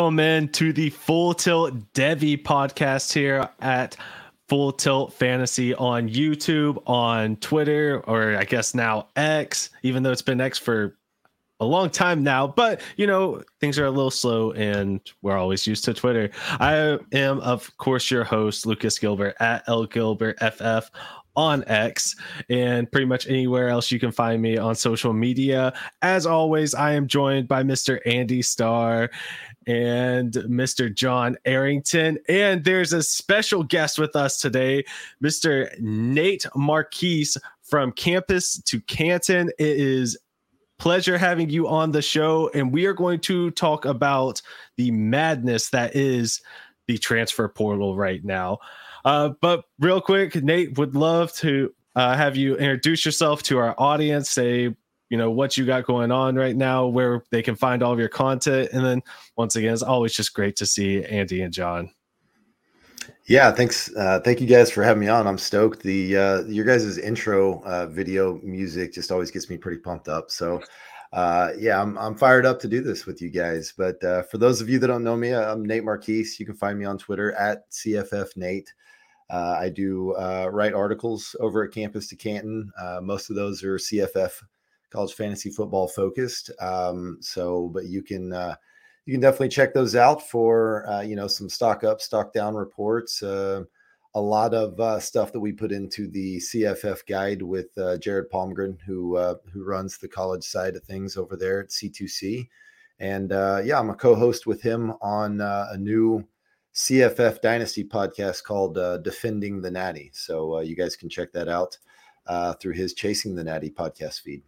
welcome in to the Full Tilt Devy podcast here at Full Tilt Fantasy on YouTube, on Twitter, or I guess now X, even though it's been X for a long time now. But, you know, things are a little slow and we're always used to Twitter. I am, of course, your host, Lucas Gilbert at LGilbertFF on X and pretty much anywhere else you can find me on social media. As always, I am joined by Mr. Andy Starr and Mr. John Arrington. And there's a special guest with us today, Mr. Nate Marquise from Campus to Canton. It is pleasure having you on the show, and we are going to talk about the madness that is the transfer portal right now. But real quick, Nate, would love to have you introduce yourself to our audience, say, you know, what you got going on right now, where they can find all of your content. And then once again, it's always just great to see Andy and John. Yeah, thanks. Thank you guys for having me on. I'm stoked. Your guys' intro video music just always gets me pretty pumped up. So yeah, I'm fired up to do this with you guys. But for those of you that don't know me, I'm Nate Marquise. You can find me on Twitter at CFFNate. I do write articles over at Campus to Canton. Most of those are CFF, college fantasy football focused. But you can definitely check those out for some stock up, stock down reports. A lot of stuff that we put into the CFF guide with Jared Palmgren, who runs the college side of things over there at C2C. And I'm a co-host with him on a new CFF Dynasty podcast called Defending the Natty. So you guys can check that out through his Chasing the Natty podcast feed.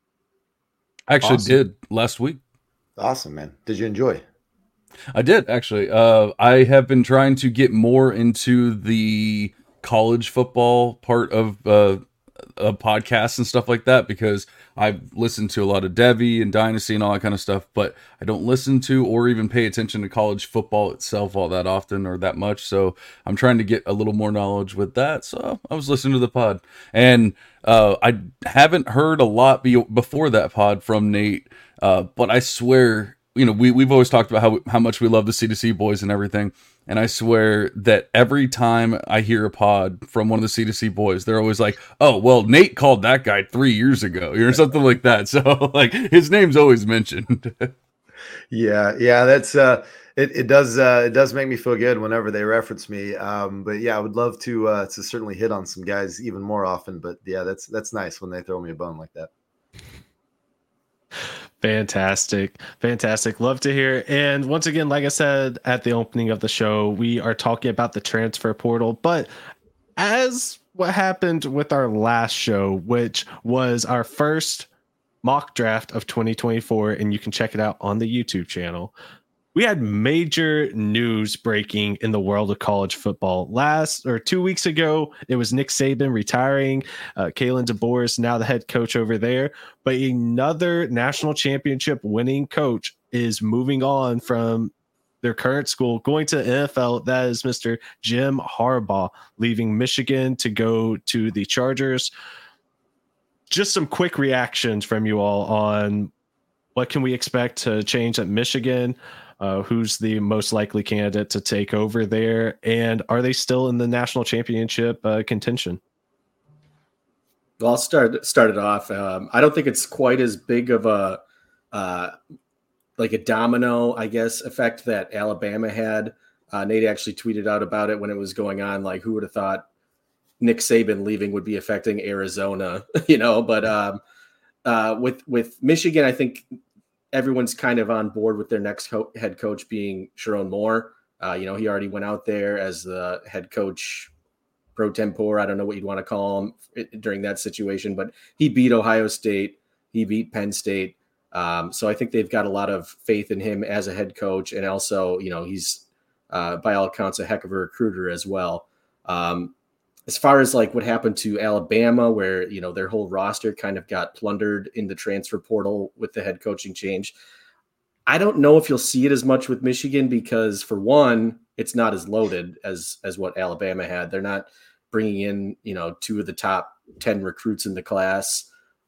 I actually did last week. Awesome, man. Did you enjoy? I did, actually. I have been trying to get more into the college football part of podcasts and stuff like that, because I've listened to a lot of Devy and Dynasty and all that kind of stuff, but I don't listen to or even pay attention to college football itself all that often or that much. So I'm trying to get a little more knowledge with that. So I was listening to the pod, and I haven't heard a lot before that pod from Nate, but I swear, you know, we've always talked about how much we love the C2C boys and everything. And I swear that every time I hear a pod from one of the C2C boys, they're always like, oh, well, Nate called that guy 3 years ago or something like that. So like his name's always mentioned. Yeah. That's it does make me feel good whenever they reference me. But yeah, I would love to certainly hit on some guys even more often. But yeah, that's nice when they throw me a bone like that. Fantastic. Love to hear. And once again, like I said at the opening of the show, we are talking about the transfer portal. But as what happened with our last show, which was our first mock draft of 2024, and you can check it out on the YouTube channel, we had major news breaking in the world of college football. 2 weeks ago, it was Nick Saban retiring. Kalen DeBoer is now the head coach over there. But another national championship winning coach is moving on from their current school, going to NFL. That is Mr. Jim Harbaugh, leaving Michigan to go to the Chargers. Just some quick reactions from you all on what can we expect to change at Michigan. Who's the most likely candidate to take over there, and are they still in the national championship contention? Well, I'll start it off. I don't think it's quite as big of a like a domino, I guess, effect that Alabama had. Nate actually tweeted out about it when it was going on. Like, who would have thought Nick Saban leaving would be affecting Arizona? But with Michigan, I think everyone's kind of on board with their next head coach being Sharon Moore. He already went out there as the head coach pro tempore. I don't know what you'd want to call him during that situation, but he beat Ohio State. He beat Penn State. So I think they've got a lot of faith in him as a head coach. And also, he's by all accounts a heck of a recruiter as well. As far as like what happened to Alabama, where, their whole roster kind of got plundered in the transfer portal with the head coaching change. I don't know if you'll see it as much with Michigan because, for one, it's not as loaded as what Alabama had. They're not bringing in, 2 of the top 10 recruits in the class.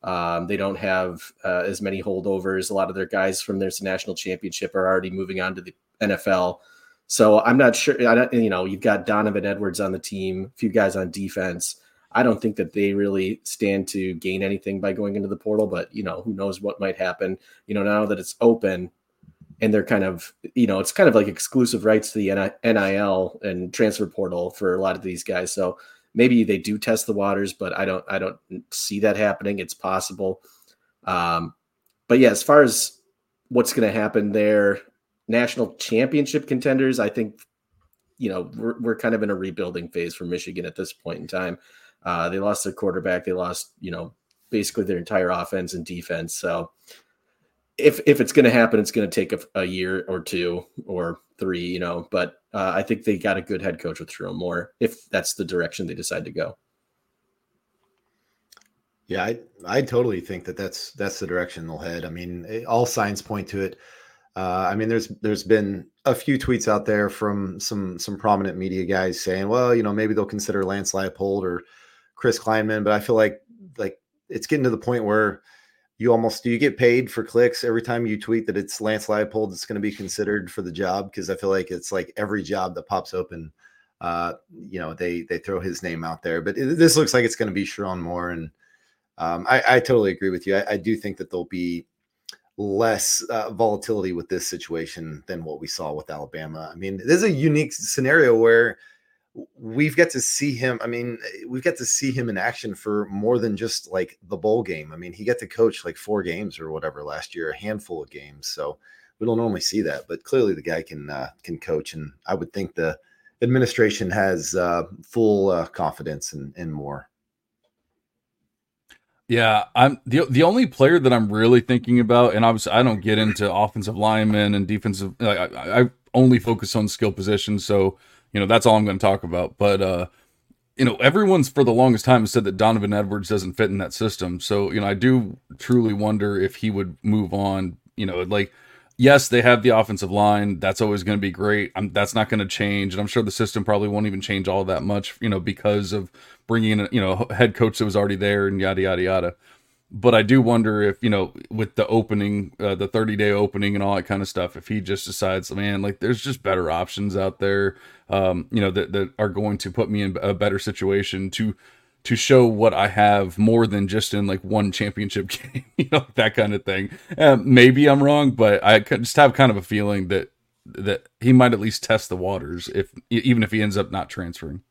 They don't have as many holdovers. A lot of their guys from their national championship are already moving on to the NFL. So I'm not sure. You've got Donovan Edwards on the team, a few guys on defense. I don't think that they really stand to gain anything by going into the portal, but who knows what might happen. Now that it's open and they're kind of, it's kind of like exclusive rights to the NIL and transfer portal for a lot of these guys. So maybe they do test the waters, but I don't see that happening. It's possible. But yeah, as far as what's going to happen there, national championship contenders, I think, we're kind of in a rebuilding phase for Michigan at this point in time. They lost their quarterback. They lost, basically their entire offense and defense. So if it's going to happen, it's going to take a year or two or three, but I think they got a good head coach with Jerome Moore, if that's the direction they decide to go. Yeah, I totally think that's the direction they'll head. I mean, all signs point to it. I mean, there's been a few tweets out there from some prominent media guys saying, well, maybe they'll consider Lance Leipold or Chris Kleinman, but I feel like it's getting to the point where do you get paid for clicks every time you tweet that it's Lance Leipold that's going to be considered for the job? Because I feel like it's like every job that pops open, they throw his name out there. But this looks like it's going to be Sherrone Moore, and I totally agree with you. I do think that there'll be less volatility with this situation than what we saw with Alabama. I mean, this is a unique scenario where we've got to see him. I mean, we've got to see him in action for more than just like the bowl game. I mean, he got to coach like 4 games or whatever last year, a handful of games. So we don't normally see that, but clearly the guy can coach. And I would think the administration has full confidence in Moore. Yeah, I'm the only player that I'm really thinking about, and obviously I don't get into offensive linemen and defensive. I only focus on skill positions, so that's all I'm going to talk about. But everyone's for the longest time has said that Donovan Edwards doesn't fit in that system. So I do truly wonder if he would move on. Yes, they have the offensive line. That's always going to be great. That's not going to change. And I'm sure the system probably won't even change all that much, because of bringing in, a head coach that was already there and yada, yada, yada. But I do wonder if, with the opening, the 30-day opening and all that kind of stuff, if he just decides, man, there's just better options out there, that are going to put me in a better situation to show what I have more than just in one championship game, that kind of thing. Maybe I'm wrong, but I just have kind of a feeling that he might at least test the waters, even if he ends up not transferring.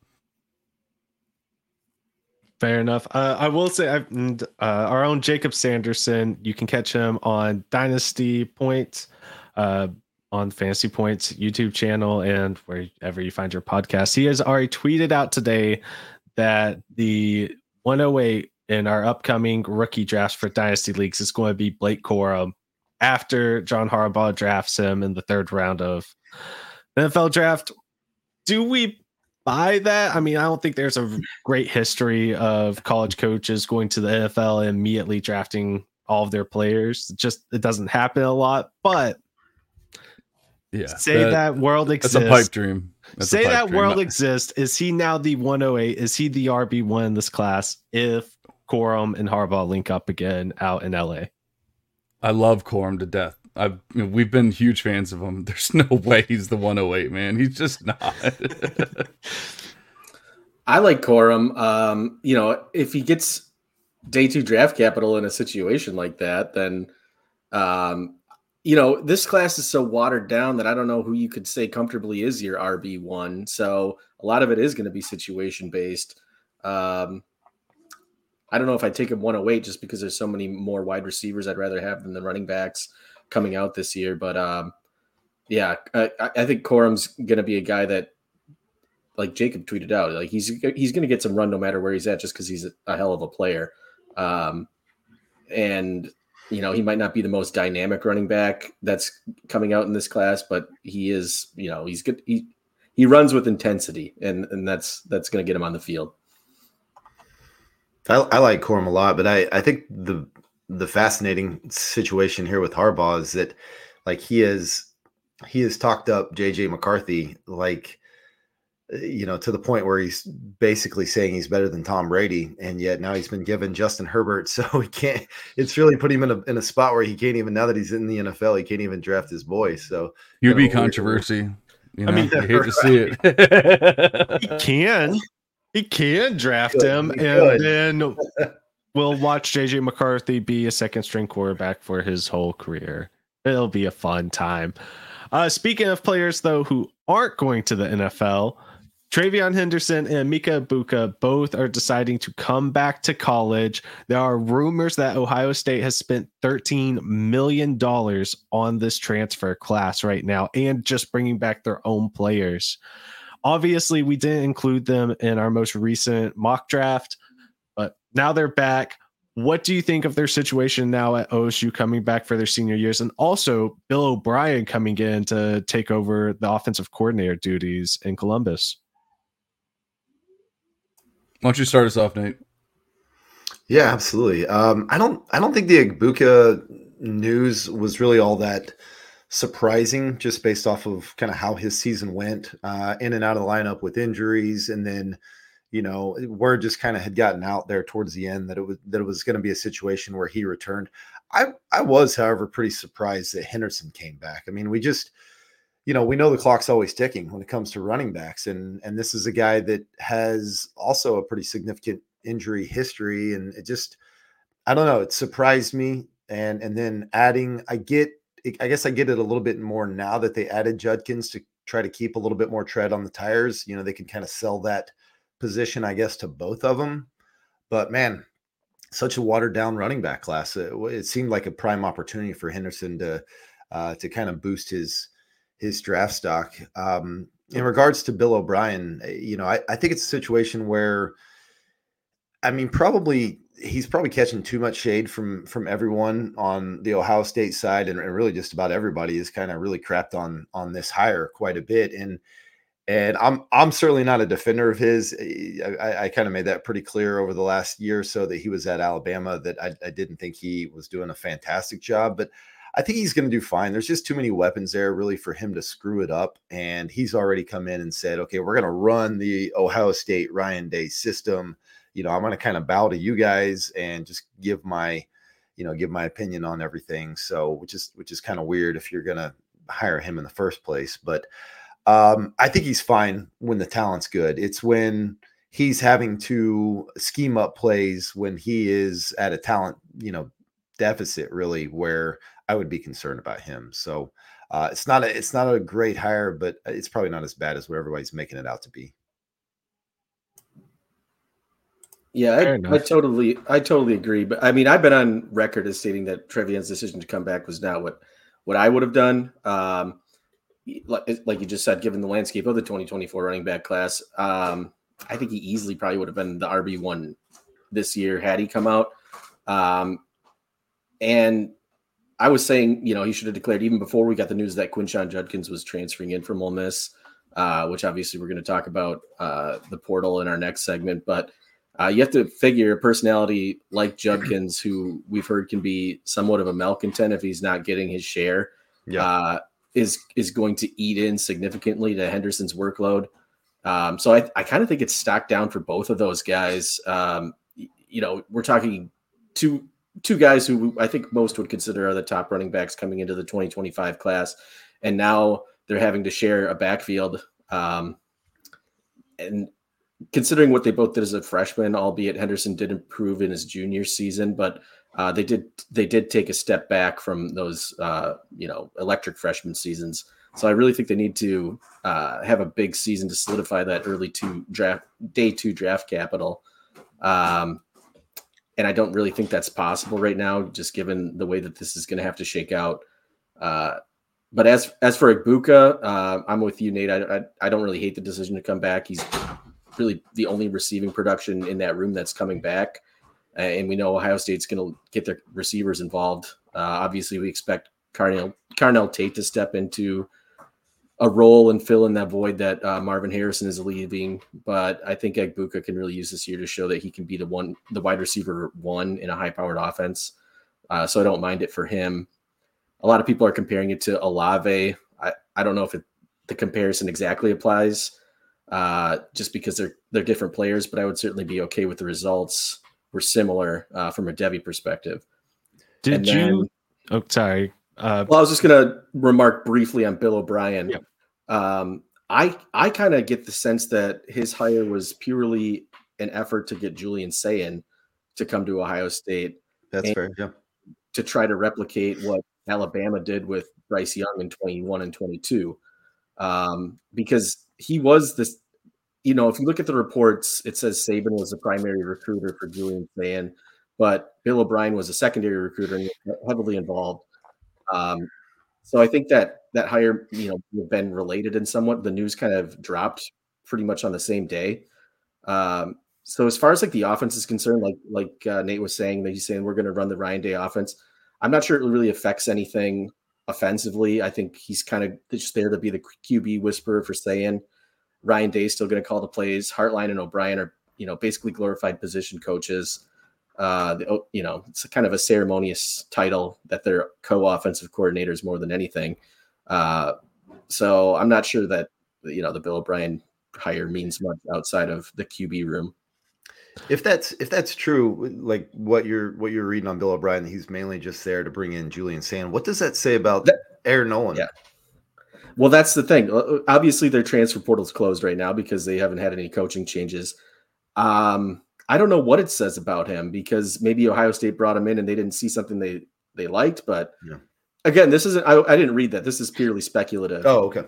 Fair enough. I will say our own Jacob Sanderson, you can catch him on Dynasty Points, on Fantasy Points YouTube channel and wherever you find your podcast. He has already tweeted out today that the 108 in our upcoming rookie drafts for Dynasty Leagues is going to be Blake Corum after John Harbaugh drafts him in the 3rd round of the NFL draft. Do we buy that? I mean, I don't think there's a great history of college coaches going to the NFL and immediately drafting all of their players. It doesn't happen a lot, but yeah, that world exists. That's a pipe dream. World exists. Is he now the 108? Is he the RB1 in this class if Corum and Harbaugh link up again out in LA? I love Corum to death. We've been huge fans of him. There's no way he's the 108, man. He's just not. I like Corum. If he gets day 2 draft capital in a situation like that, then this class is so watered down that I don't know who you could say comfortably is your RB1. So a lot of it is going to be situation based. I don't know if I take him 108 just because there's so many more wide receivers I'd rather have than the running backs coming out this year. But I think Corum's going to be a guy that, like Jacob tweeted out, he's going to get some run no matter where he's at, just because he's a hell of a player. And he might not be the most dynamic running back that's coming out in this class, but he is, he's good. He runs with intensity, and that's going to get him on the field. I like Corum a lot, but I think the fascinating situation here with Harbaugh is that he has talked up JJ McCarthy to the point where he's basically saying he's better than Tom Brady, and yet now he's been given Justin Herbert, so he can't. It's really put him in a spot where he can't even. Now that he's in the NFL, he can't even draft his boy. So QB controversy. I mean, I hate to see it. He can draft him, and then we'll watch JJ McCarthy be a second string quarterback for his whole career. It'll be a fun time. Speaking of players, though, who aren't going to the NFL, TreVeyon Henderson and Emeka Egbuka both are deciding to come back to college. There are rumors that Ohio State has spent $13 million on this transfer class right now and just bringing back their own players. Obviously, we didn't include them in our most recent mock draft, but now they're back. What do you think of their situation now at OSU coming back for their senior years, and also Bill O'Brien coming in to take over the offensive coordinator duties in Columbus? Why don't you start us off, Nate? Yeah, absolutely. I don't think the Egbuka news was really all that surprising, just based off of kind of how his season went, in and out of the lineup with injuries, and then word just kind of had gotten out there towards the end that it was going to be a situation where he returned. I was, however, pretty surprised that Henderson came back. I mean, we just, we know the clock's always ticking when it comes to running backs, and this is a guy that has also a pretty significant injury history, and it just, I don't know, it surprised me. And then adding, I guess I get it a little bit more now that they added Judkins to try to keep a little bit more tread on the tires. They can kind of sell that position, I guess, to both of them. But man, such a watered down running back class. It seemed like a prime opportunity for Henderson to kind of boost his draft stock. In regards to Bill O'Brien, I think it's a situation where, I mean, he's probably catching too much shade from everyone on the Ohio State side, and really just about everybody is kind of really crapped on this hire quite a bit. And I'm certainly not a defender of his. I kind of made that pretty clear over the last year or so that he was at Alabama, that I didn't think he was doing a fantastic job, but I think he's going to do fine. There's just too many weapons there really for him to screw it up. And he's already come in and said, okay, we're going to run the Ohio State Ryan Day system. I'm going to kind of bow to you guys and just give my opinion on everything. So, which is kind of weird if you're going to hire him in the first place. But I think he's fine when the talent's good. It's when he's having to scheme up plays when he is at a talent, deficit, really, where I would be concerned about him. So it's not a great hire, but it's probably not as bad as what everybody's making it out to be. Yeah, I totally agree. But I mean, I've been on record as stating that TreVeyon's decision to come back was not what I would have done. Like you just said, given the landscape of the 2024 running back class, I think he easily probably would have been the RB1 this year had he come out. And I was saying, he should have declared even before we got the news that Quinshon Judkins was transferring in from Ole Miss, which obviously we're going to talk about the portal in our next segment. But you have to figure a personality like Judkins, who we've heard can be somewhat of a malcontent if he's not getting his share, is going to eat in significantly to Henderson's workload. So I kind of think it's stocked down for both of those guys. We're talking two guys who I think most would consider are the top running backs coming into the 2025 class. And now they're having to share a backfield. And considering what they both did as a freshman, albeit Henderson did improve in his junior season, but they did take a step back from those, electric freshman seasons. So I really think they need to have a big season to solidify that day two draft capital. And I don't really think that's possible right now, just given the way that this is going to have to shake out. But as for Egbuka, I'm with you, Nate. I don't really hate the decision to come back. He's really the only receiving production in that room that's coming back. And we know Ohio State's going to get their receivers involved. Obviously, we expect Carnell Tate to step into a role and fill in that void that Marvin Harrison is leaving. But I think Egbuka can really use this year to show that he can be the wide receiver one in a high-powered offense. So I don't mind it for him. A lot of people are comparing it to Olave. I don't know if the comparison exactly applies. just because they're different players. But I would certainly be okay with the results were similar from a Devy perspective. Oh, sorry. Well, I was just going to remark briefly on Bill O'Brien. Yep. I kind of get the sense that his hire was purely an effort to get Julian Sayin to come to Ohio State. That's fair. Yeah. To try to replicate what Alabama did with Bryce Young in 21 and 22. Because he was this, if you look at the reports, it says Saban was the primary recruiter for Julian Sayin, but Bill O'Brien was a secondary recruiter and heavily involved. So I think that hire, would have been related in somewhat. The news kind of dropped pretty much on the same day. So as far as like the offense is concerned, like Nate was saying, that he's saying we're going to run the Ryan Day offense. I'm not sure it really affects anything offensively. I think he's kind of just there to be the QB whisperer for Sayin. Ryan Day is still going to call the plays. Hartline and O'Brien are, basically glorified position coaches. It's kind of a ceremonious title that they're co-offensive coordinators more than anything. So I'm not sure that, the Bill O'Brien hire means much outside of the QB room. If that's true, like what you're reading on Bill O'Brien, he's mainly just there to bring in Julian Sayin. What does that say about Aaron Nolan? Yeah. Well, that's the thing. Obviously, their transfer portal's closed right now because they haven't had any coaching changes. I don't know what it says about him because maybe Ohio State brought him in and they didn't see something they liked. But again, this isn't. I didn't read that. This is purely speculative. Oh, okay.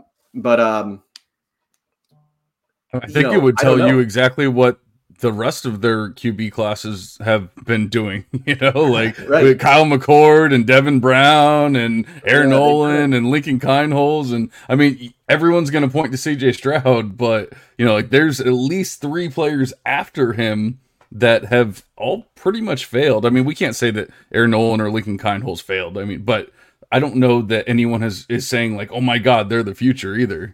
I think it would tell you exactly what the rest of their QB classes have been doing, like with Kyle McCord and Devin Brown and Aaron Nolan and Lincoln Kineholes. And I mean, everyone's going to point to CJ Stroud, but there's at least 3 players after him that have all pretty much failed. I mean, we can't say that Aaron Nolan or Lincoln Kineholes failed. I mean, but I don't know that anyone is saying like, oh my God, they're the future either.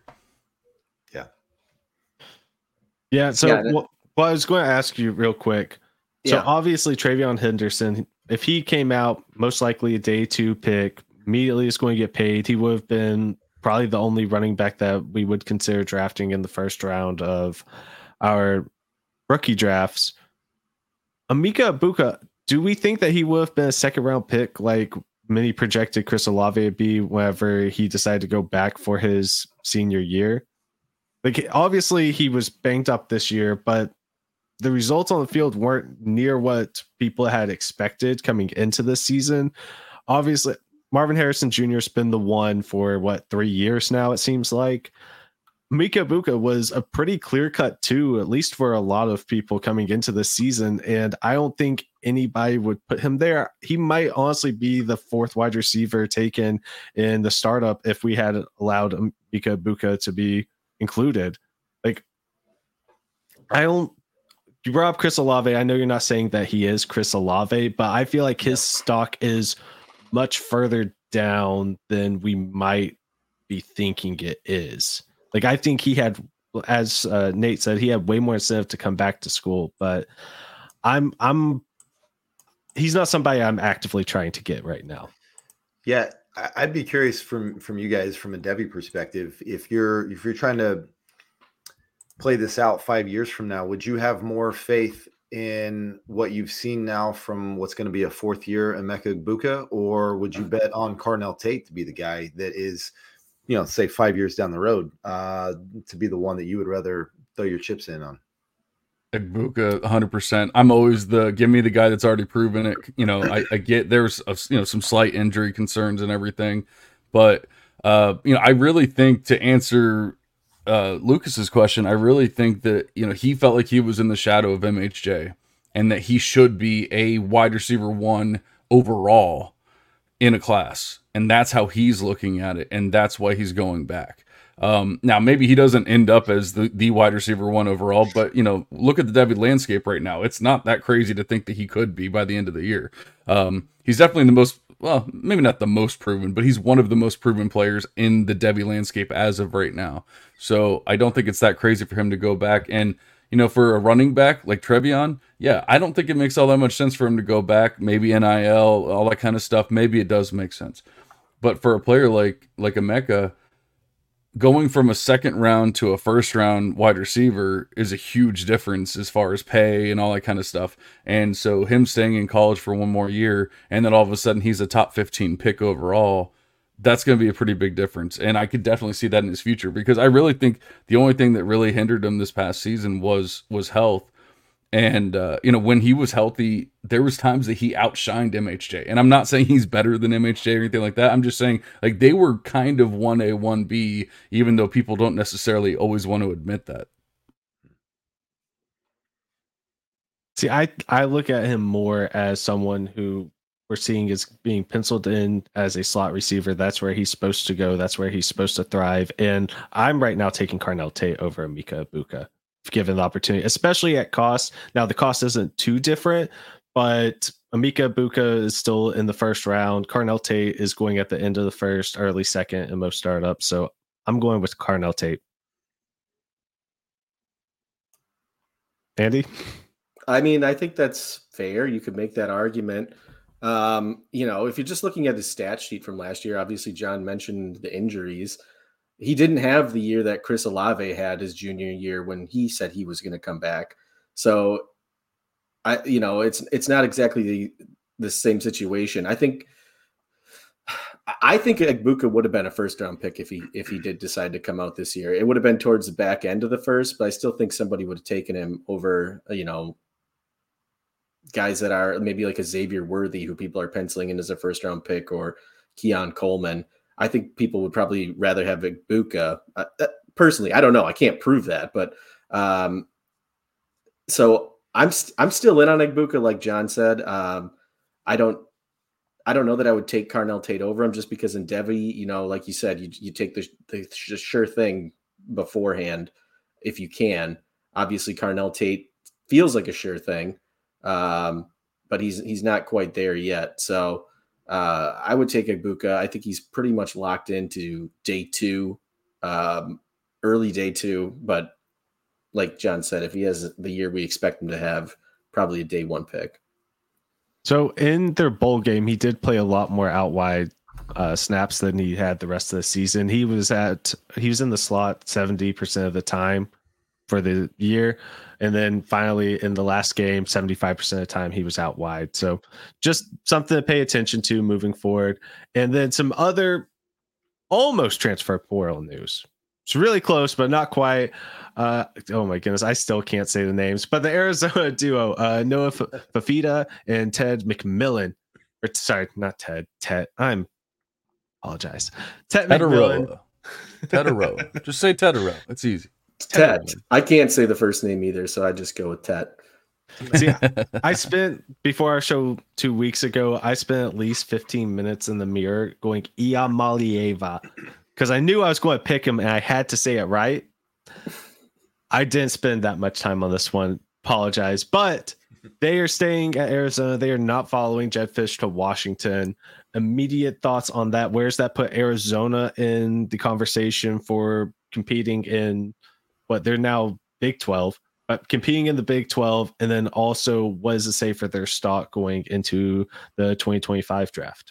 Yeah. So I was going to ask you real quick. So obviously Travion Henderson, if he came out, most likely a day 2 pick, immediately is going to get paid. He would have been probably the only running back that we would consider drafting in the first round of our rookie drafts. Emeka Egbuka, do we think that he would have been a second round pick like many projected Chris Olave would be whenever he decided to go back for his senior year? Like, obviously he was banged up this year, but the results on the field weren't near what people had expected coming into this season. Obviously, Marvin Harrison Jr. has been the one for 3 years now, it seems like. Emeka Egbuka was a pretty clear-cut 2, at least for a lot of people coming into this season, and I don't think anybody would put him there. He might honestly be the 4th wide receiver taken in the startup if we had allowed Emeka Egbuka to be included. Like, you brought up Chris Olave. I know you're not saying that he is Chris Olave, but I feel like his stock is much further down than we might be thinking it is. Like, I think he had, as Nate said, he had way more incentive to come back to school, but he's not somebody I'm actively trying to get right now. Yeah, I'd be curious from you guys from a Devy perspective, if you're trying to play this out 5 years from now, would you have more faith in what you've seen now from what's going to be a 4th year Emeka Egbuka, or would you bet on Carnell Tate to be the guy that is, say 5 years down the road, to be the one that you would rather throw your chips in on? Egbuka, 100%. I'm always give me the guy that's already proven it. I get there's some slight injury concerns and everything, but I really think, to answer Lucas's question, I really think that he felt like he was in the shadow of MHJ and that he should be a wide receiver 1 overall in a class, and that's how he's looking at it, and that's why he's going back. Now maybe he doesn't end up as the wide receiver 1 overall, but look at the Devy landscape right now. It's not that crazy to think that he could be by the end of the year. He's definitely the most, well, maybe not the most proven, but he's one of the most proven players in the Devy landscape as of right now. So I don't think it's that crazy for him to go back. And for a running back like Travion, I don't think it makes all that much sense for him to go back. Maybe NIL, all that kind of stuff. Maybe it does make sense. But for a player like Emeka, going from a second round to a first round wide receiver is a huge difference as far as pay and all that kind of stuff. And so him staying in college for one more year and then all of a sudden he's a top 15 pick overall, that's going to be a pretty big difference. And I could definitely see that in his future, because I really think the only thing that really hindered him this past season was health. And when he was healthy, there was times that he outshined MHJ. And I'm not saying he's better than MHJ or anything like that. I'm just saying, like, they were kind of 1A, 1B, even though people don't necessarily always want to admit that. See, I look at him more as someone who we're seeing is being penciled in as a slot receiver. That's where he's supposed to go. That's where he's supposed to thrive. And I'm right now taking Carnell Tate over Emeka Egbuka, if given the opportunity, especially at cost. Now, the cost isn't too different, but Emeka Egbuka is still in the first round. Carnell Tate is going at the end of the first, early second in most startups. So I'm going with Carnell Tate. Andy? I mean, I think that's fair. You could make that argument. If you're just looking at his stat sheet from last year, obviously John mentioned the injuries. He didn't have the year that Chris Olave had his junior year when he said he was going to come back. So it's not exactly the same situation. I think Egbuka would have been a first round pick if he did decide to come out this year. It would have been towards the back end of the first, but I still think somebody would have taken him over, guys that are maybe like a Xavier Worthy, who people are penciling in as a first round pick, or Keon Coleman. I think people would probably rather have Egbuka. Personally, I don't know. I can't prove that, but so I'm still in on Egbuka, like John said. I don't know that I would take Carnell Tate over him, just because in Devy, like you said, you take the sure thing beforehand if you can. Obviously, Carnell Tate feels like a sure thing, but he's not quite there yet. So I would take Egbuka. I think he's pretty much locked into day 2, early day 2. But like John said, if he has the year we expect him to have, probably a day 1 pick. So in their bowl game, he did play a lot more out wide snaps than he had the rest of the season. He was in the slot 70% of the time for the year. And then finally in the last game, 75% of the time he was out wide. So just something to pay attention to moving forward. And then some other almost transfer portal news. It's really close, but not quite. Oh my goodness, I still can't say the names. But the Arizona duo, Noah Fafita and Ted McMillan. Or sorry, not Ted. Ted. Apologize. Ted McMillan. Tedero. Just say Tedero. It's easy. Ted. I can't say the first name either, so I just go with Ted. See, I spent, before our show 2 weeks ago, I spent at least 15 minutes in the mirror going Iamalieva, because I knew I was going to pick him and I had to say it right. I didn't spend that much time on this one. Apologize. But they are staying at Arizona. They are not following Jedd Fisch to Washington. Immediate thoughts on that? Where's that put Arizona in the conversation for competing in what they're now Big 12, but competing in the Big 12? And then also, what does it say for their stock going into the 2025 draft?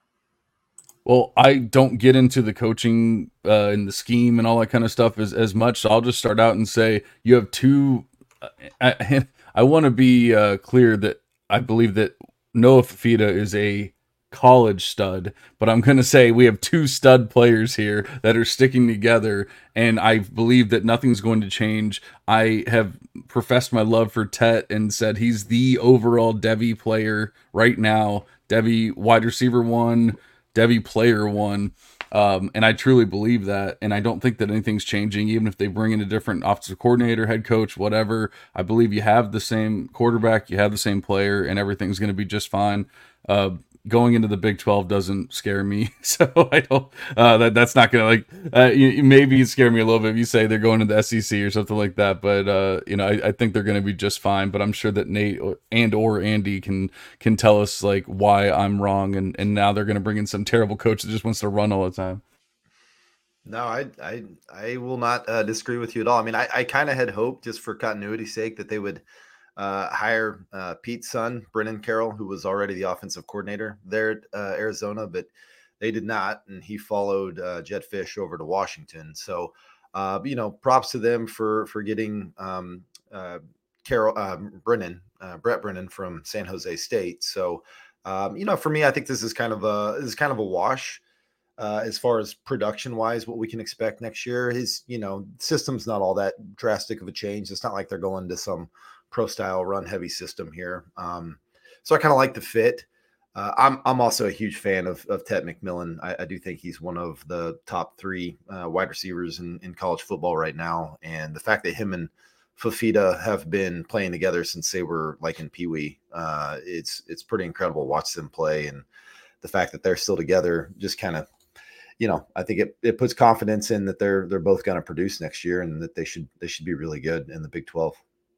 Well, I don't get into the coaching and the scheme and all that kind of stuff as much. So I'll just start out and say you have two. I want to be clear that I believe that Noah Fafita is a college stud, but I'm going to say we have 2 stud players here that are sticking together, and I believe that nothing's going to change. I have professed my love for Tet and said he's the overall Devy player right now. Devy wide receiver 1, Devy player 1. And I truly believe that, and I don't think that anything's changing, even if they bring in a different offensive coordinator, head coach, whatever. I believe you have the same quarterback, you have the same player, and everything's going to be just fine. Going into the Big 12 doesn't scare me, so I don't. That's not going to maybe scare me a little bit if you say they're going to the SEC or something like that. But I think they're going to be just fine. But I'm sure that Nate or Andy can tell us like why I'm wrong, and now they're going to bring in some terrible coach that just wants to run all the time. No, I will not disagree with you at all. I mean, I kind of had hoped, just for continuity's sake, that they would hire Pete's son, Brennan Carroll, who was already the offensive coordinator there at Arizona, but They did not, and he followed Jedd Fisch over to Washington. So, props to them for getting Brett Brennan from San Jose State. So, for me, I think this is kind of a wash. As far as production wise, what we can expect next year. His, system's not all that drastic of a change. It's not like they're going to some pro style run heavy system here. So I kind of like the fit. I'm also a huge fan of Tet McMillan. I do think he's one of the top 3 wide receivers in college football right now. And the fact that him and Fafita have been playing together since they were like in Pee Wee, it's pretty incredible to watch them play. And the fact that they're still together just kind of, I think it puts confidence in that they're both going to produce next year and that they should be really good in the Big 12.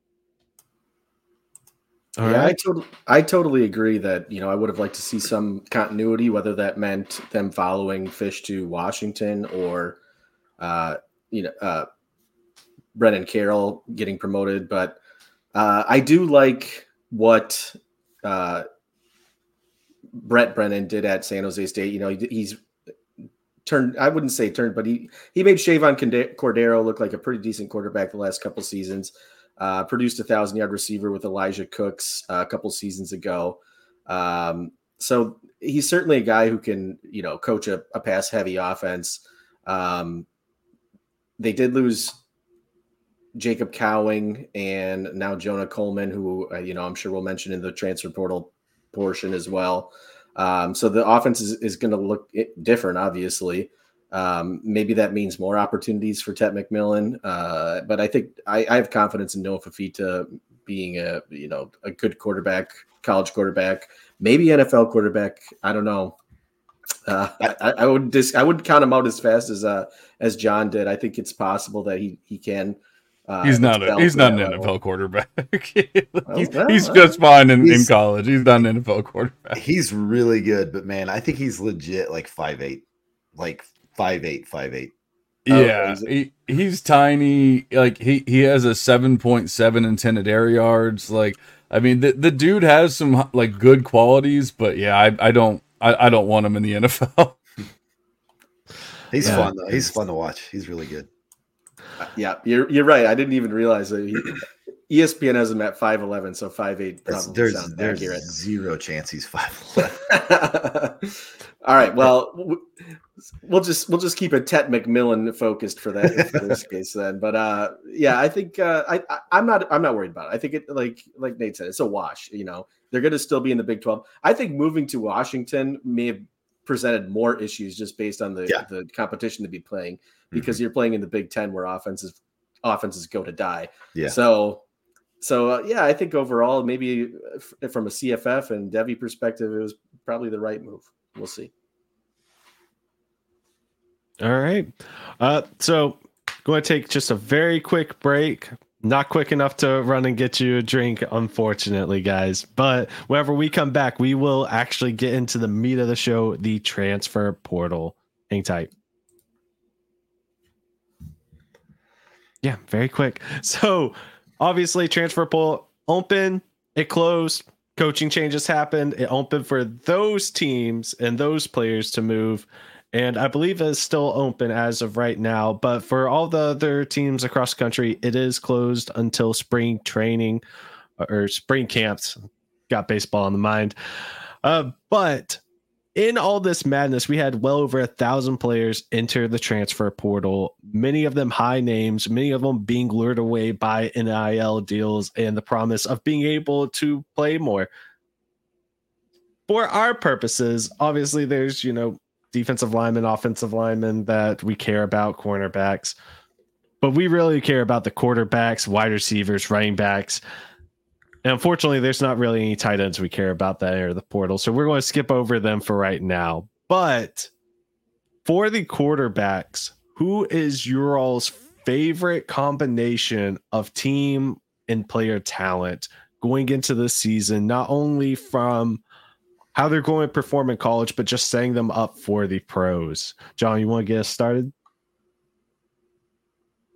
All right. I totally agree that, I would have liked to see some continuity, whether that meant them following Fisch to Washington or, Brennan Carroll getting promoted. But I do like what Brett Brennan did at San Jose State. He's turned, I wouldn't say turned, but he made Shavon Cordero look like a pretty decent quarterback the last couple seasons. Produced a 1,000-yard receiver with Elijah Cooks a couple seasons ago. So he's certainly a guy who can, coach a pass-heavy offense. They did lose Jacob Cowing and now Jonah Coleman, who, I'm sure we'll mention in the transfer portal portion as well. So the offense is going to look different, obviously. Maybe that means more opportunities for Tet McMillan. But I think I have confidence in Noah Fafita being a good quarterback, college quarterback, maybe NFL quarterback. I don't know. I wouldn't count him out as fast as John did. I think it's possible that he can. He's not an NFL quarterback. he's just fine in college. He's not an NFL quarterback. He's really good, but man, I think he's legit like 5'8", like 5'8". Yeah, he's tiny. Like he has a 7.7 intended air yards. Like, I mean, the dude has some like good qualities, but yeah, I don't want him in the NFL. He's fun though. He's fun to watch. He's really good. Yeah, you're right. I didn't even realize that ESPN has him at 5'11", so 5'8". There's accurate. Zero chance he's 5'11". All right. Well, we'll just keep it Tet McMillan focused for this case then. But I think I'm not worried about it. I think it like Nate said, it's a wash. They're going to still be in the Big 12. I think moving to Washington may have presented more issues just based on the competition to be playing, because you're playing in the Big 10 where offenses go to die. Yeah. So I think overall, maybe from a CFF and Devy perspective, it was probably the right move. We'll see. All right. So going to take just a very quick break. Not quick enough to run and get you a drink, unfortunately, guys. But whenever we come back, we will actually get into the meat of the show, the transfer portal. Hang tight. Yeah, very quick. So obviously transfer portal open, it closed, coaching changes happened. It opened for those teams and those players to move. And I believe it's still open as of right now. But for all the other teams across the country, it is closed until spring training or spring camps. Got baseball on the mind. But in all this madness, we had well over 1,000 players enter the transfer portal, many of them high names, many of them being lured away by NIL deals and the promise of being able to play more. For our purposes, obviously there's, defensive linemen, offensive linemen that we care about, cornerbacks, but we really care about the quarterbacks, wide receivers, running backs. And unfortunately, there's not really any tight ends we care about that enter the portal. So we're going to skip over them for right now. But for the quarterbacks, who is your all's favorite combination of team and player talent going into the season, not only from how they're going to perform in college, but just setting them up for the pros? John, you want to get us started?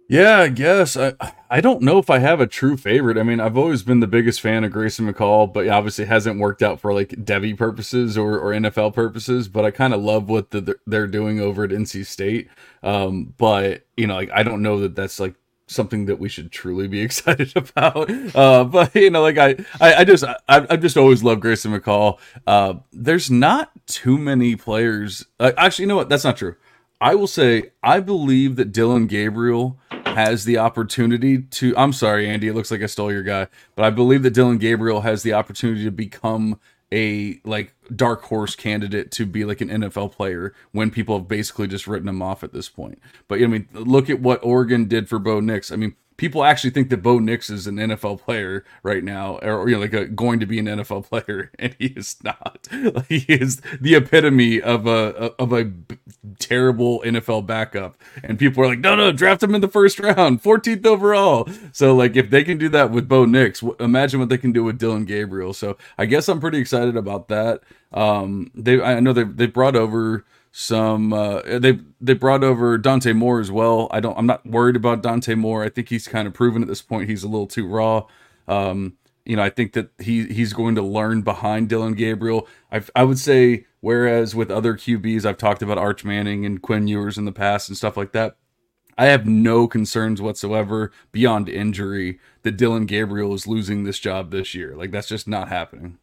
Yeah, I guess. I don't know if I have a true favorite. I mean, I've always been the biggest fan of Grayson McCall, but obviously it hasn't worked out for like Debbie purposes or NFL purposes. But I kind of love what they're doing over at NC State. But like I don't know that that's like something that we should truly be excited about. But like I've just always loved Grayson McCall. There's not too many players. Actually, you know what? That's not true. I will say I believe that Dylan Gabriel has the opportunity to. I'm sorry, Andy. It looks like I stole your guy, but I believe that Dylan Gabriel has the opportunity to become a like dark horse candidate to be like an NFL player when people have basically just written him off at this point. But I mean, look at what Oregon did for Bo Nix. I mean, people actually think that Bo Nix is an NFL player right now, or going to be an NFL player, and he is not. Like, he is the epitome of a terrible NFL backup, and people are like, no, draft him in the first round, 14th overall. So like, if they can do that with Bo Nix, imagine what they can do with Dylan Gabriel. So I guess I'm pretty excited about that. I know they brought over some they brought over Dante Moore as well. I'm not worried about Dante Moore. I think he's kind of proven at this point he's a little too raw. I think that he's going to learn behind Dylan Gabriel. I would say, whereas with other QBs, I've talked about Arch Manning and Quinn Ewers in the past and stuff like that, I have no concerns whatsoever beyond injury that Dylan Gabriel is losing this job this year. Like, that's just not happening.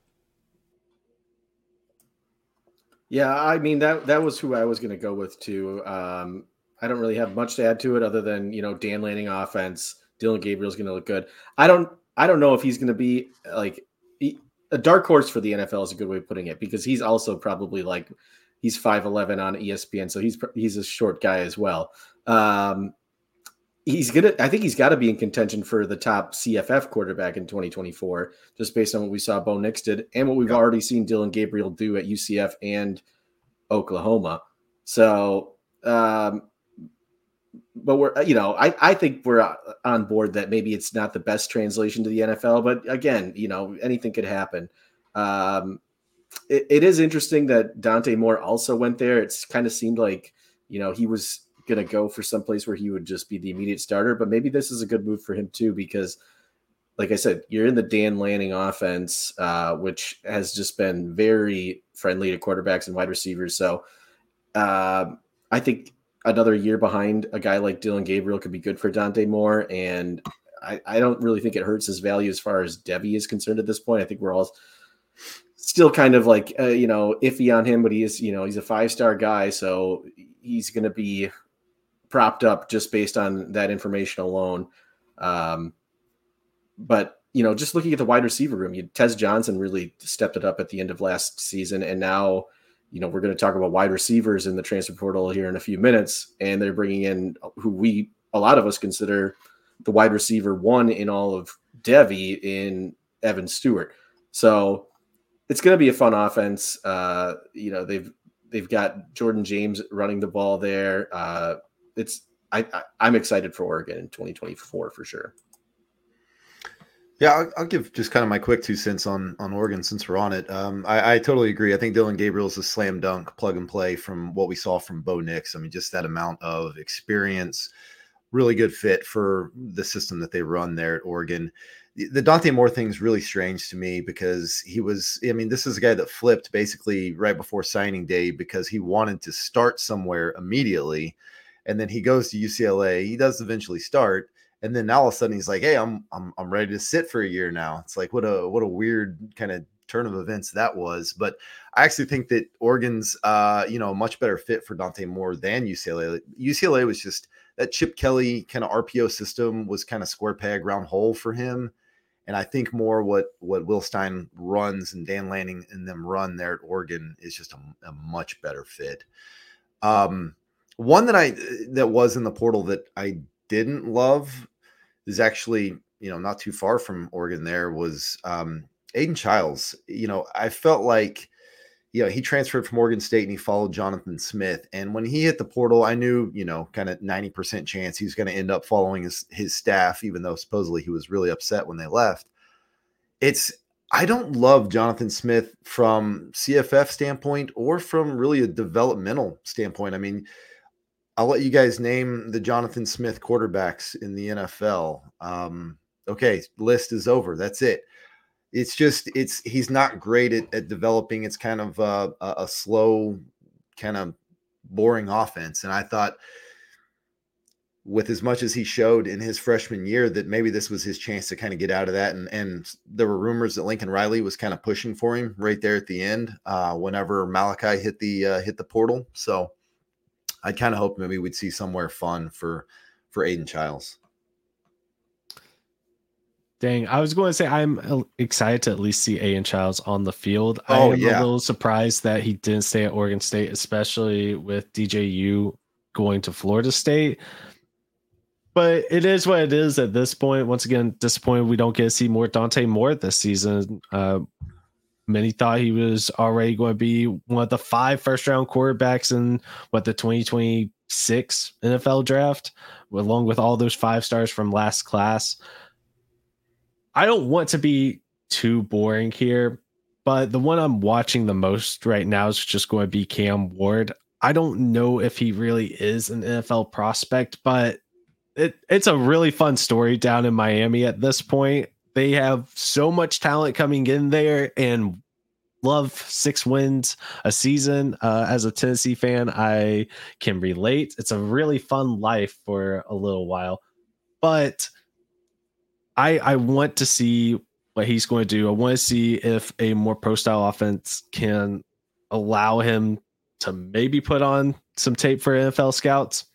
Yeah, I mean that was who I was going to go with too. I don't really have much to add to it other than Dan Lanning offense. Dylan Gabriel's going to look good. I don't know if he's going to be like a dark horse for the NFL is a good way of putting it, because he's also probably like he's 5'11" on ESPN, so he's a short guy as well. I think he's got to be in contention for the top CFF quarterback in 2024, just based on what we saw Bo Nix did and what we've already seen Dylan Gabriel do at UCF and Oklahoma. So, but we're, I think we're on board that maybe it's not the best translation to the NFL, but again, anything could happen. It is interesting that Dante Moore also went there. It's kind of seemed like, he was going to go for someplace where he would just be the immediate starter, but maybe this is a good move for him too, because like I said, you're in the Dan Lanning offense, which has just been very friendly to quarterbacks and wide receivers. So I think another year behind a guy like Dylan Gabriel could be good for Dante Moore. And I don't really think it hurts his value as far as Debbie is concerned at this point. I think we're all still kind of like, iffy on him, but he is, he's a 5-star guy. So he's going to be propped up just based on that information alone. But, just looking at the wide receiver room, Tez Johnson really stepped it up at the end of last season. And now, we're going to talk about wide receivers in the transfer portal here in a few minutes. And they're bringing in who a lot of us consider the wide receiver one in all of Devy in Evan Stewart. So it's going to be a fun offense. They've got Jordan James running the ball there. I'm excited for Oregon in 2024 for sure. Yeah, I'll give just kind of my quick 2 cents on Oregon since we're on it. I totally agree. I think Dylan Gabriel is a slam dunk, plug and play from what we saw from Bo Nix. I mean, just that amount of experience, really good fit for the system that they run there at Oregon. The Dante Moore thing is really strange to me because this is a guy that flipped basically right before signing day because he wanted to start somewhere immediately. And then he goes to UCLA. He does eventually start. And then now all of a sudden he's like, hey, I'm ready to sit for a year now. It's like, what a weird kind of turn of events that was. But I actually think that Oregon's, a much better fit for Dante Moore than UCLA. UCLA was just that Chip Kelly kind of RPO system was kind of square peg, round hole for him. And I think more what Will Stein runs and Dan Lanning and them run there at Oregon is just a much better fit. One that was in the portal that I didn't love is actually, not too far from Oregon there was Aiden Childs. I felt like, he transferred from Oregon State and he followed Jonathan Smith. And when he hit the portal, I knew, kind of 90% chance he was going to end up following his staff, even though supposedly he was really upset when they left. I don't love Jonathan Smith from CFF standpoint or from really a developmental standpoint. I mean, I'll let you guys name the Jonathan Smith quarterbacks in the NFL. Okay, list is over. That's it. He's not great at developing. It's kind of a slow, kind of boring offense. And I thought, with as much as he showed in his freshman year, that maybe this was his chance to kind of get out of that. And there were rumors that Lincoln Riley was kind of pushing for him right there at the end, whenever Malachi hit the portal. So I kind of hope maybe we'd see somewhere fun for Aiden Childs. Dang, I was going to say I'm excited to at least see Aiden Childs on the field. Oh, I am a little surprised that he didn't stay at Oregon State, especially with DJU going to Florida State. But it is what it is at this point. Once again, disappointed we don't get to see more Dante Moore this season. Many thought he was already going to be one of the 5 first-round quarterbacks in the 2026 NFL draft, along with all those 5 stars from last class. I don't want to be too boring here, but the one I'm watching the most right now is just going to be Cam Ward. I don't know if he really is an NFL prospect, but it's a really fun story down in Miami at this point. They have so much talent coming in there, and love 6 wins a season. As a Tennessee fan, I can relate. It's a really fun life for a little while, but I want to see what he's going to do. I want to see if a more pro style offense can allow him to maybe put on some tape for NFL scouts.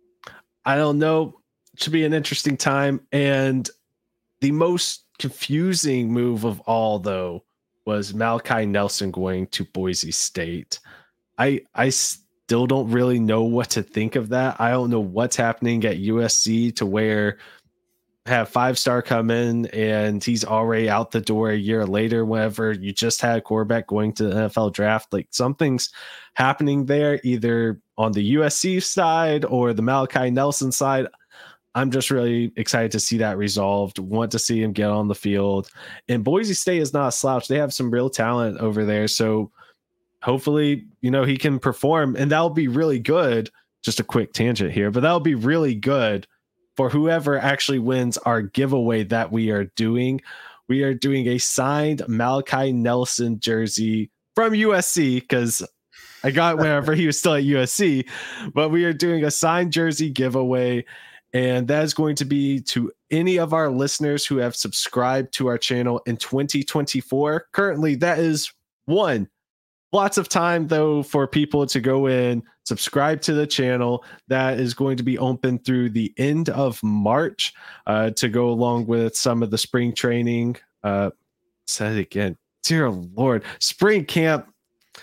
I don't know. It should be an interesting time. And the most confusing move of all, though, was Malachi Nelson going to Boise State. I still don't really know what to think of that. I don't know what's happening at USC to where have 5-star come in and he's already out the door a year later, whenever you just had a quarterback going to the NFL draft. Like, something's happening there, either on the USC side or the Malachi Nelson side. I'm just really excited to see that resolved. Want to see him get on the field. And Boise State is not a slouch. They have some real talent over there. So hopefully, he can perform, and that'll be really good. Just a quick tangent here, but that'll be really good for whoever actually wins our giveaway that we are doing. We are doing a signed Malachi Nelson jersey from USC, because I got it whenever he was still at USC, but we are doing a signed jersey giveaway. And that is going to be to any of our listeners who have subscribed to our channel in 2024. Currently, that is 1. Lots of time, though, for people to go in, subscribe to the channel. That is going to be open through the end of March to go along with some of the spring training. Say it again. Dear Lord. Spring camp.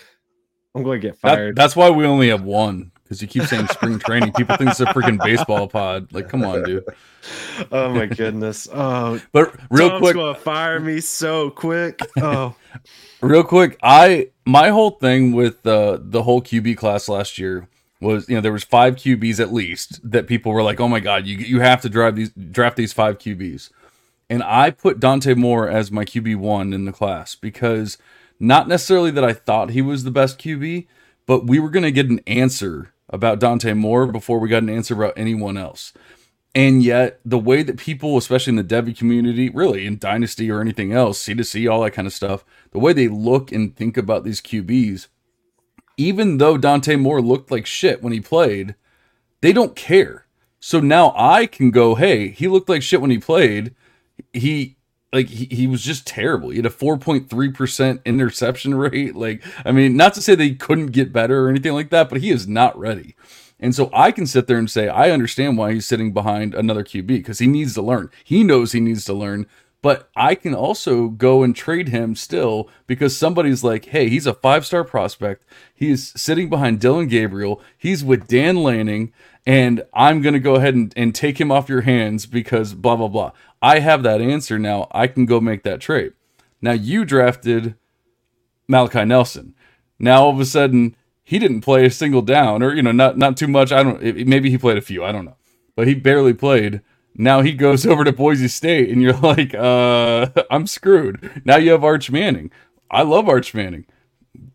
I'm going to get fired. That's why we only have 1. Because you keep saying spring training. People think it's a freaking baseball pod. Like, come on, dude. Oh, my goodness. Oh, but real Tom's quick. going to fire me so quick. Oh. Real quick, my whole thing with the whole QB class last year was, there was 5 QBs at least that people were like, oh my God, you have to draft these 5 QBs. And I put Dante Moore as my QB1 in the class, because not necessarily that I thought he was the best QB, but we were going to get an answer about Dante Moore before we got an answer about anyone else. And yet, the way that people, especially in the Devy community, really in Dynasty or anything else, C2C, all that kind of stuff, the way they look and think about these QBs, even though Dante Moore looked like shit when he played, they don't care. So now I can go, hey, he looked like shit when he played. He was just terrible. He had a 4.3% interception rate. Like, I mean, not to say they couldn't get better or anything like that, but he is not ready. And so I can sit there and say, I understand why he's sitting behind another QB, because he needs to learn. He knows he needs to learn, but I can also go and trade him still, because somebody's like, hey, he's a 5-star prospect. He's sitting behind Dylan Gabriel. He's with Dan Lanning, and I'm going to go ahead and take him off your hands because blah, blah, blah. I have that answer now. I can go make that trade. Now, you drafted Malachi Nelson. Now, all of a sudden, he didn't play a single down, or, not too much. Maybe he played a few. I don't know. But he barely played. Now he goes over to Boise State, and you're like, I'm screwed. Now you have Arch Manning. I love Arch Manning.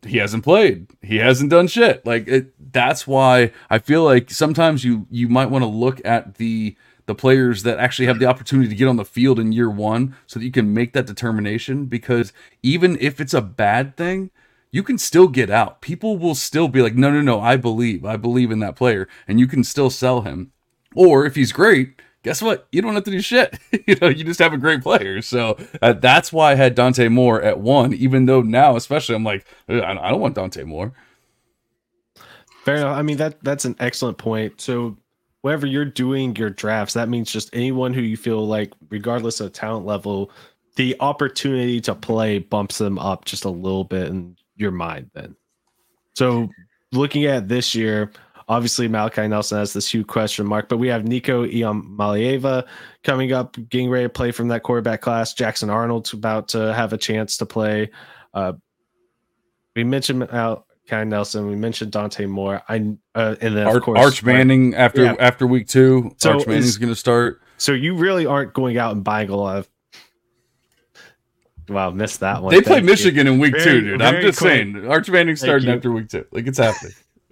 he hasn't played. He hasn't done shit. Like that's why I feel like sometimes you might want to look at the players that actually have the opportunity to get on the field in year one so that you can make that determination, because even if it's a bad thing, you can still get out. People will still be like, no, I believe in that player, and you can still sell him. Or if he's great, guess what? You don't have to do shit. You just have a great player. So that's why I had Dante Moore at 1, even though now, especially, I'm like, I don't want Dante Moore. Fair enough. I mean, that's an excellent point. So whenever you're doing your drafts, that means just anyone who you feel like, regardless of talent level, the opportunity to play bumps them up just a little bit in your mind then. So looking at this year, obviously Malachi Nelson has this huge question mark, but we have Nico Iamaleava coming up, getting ready to play from that quarterback class. Jackson Arnold's about to have a chance to play. We mentioned Malachi Nelson. We mentioned Dante Moore. And then of course Arch Manning after week 2. So Arch Manning's going to start. So you really aren't going out and buying a lot of. Wow, missed that one. They play Michigan in week 2, dude. I'm just saying, Arch Manning starting after week 2. Like, it's happening.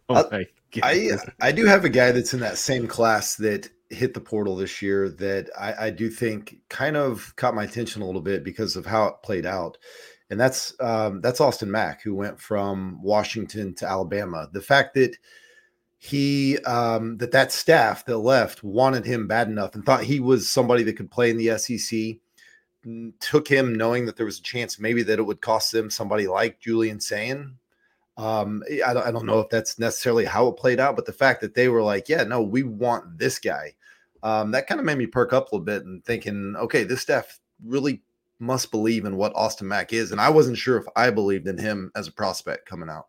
I do have a guy that's in that same class that hit the portal this year that I do think kind of caught my attention a little bit because of how it played out. And that's Austin Mack, who went from Washington to Alabama. The fact that he that staff that left wanted him bad enough and thought he was somebody that could play in the SEC, took him knowing that there was a chance maybe that it would cost them somebody like Julian Sayin. I don't know if that's necessarily how it played out, but the fact that they were like, yeah, no, we want this guy, that kind of made me perk up a little bit and thinking, okay, this staff really must believe in what Austin Mack is. And I wasn't sure if I believed in him as a prospect coming out.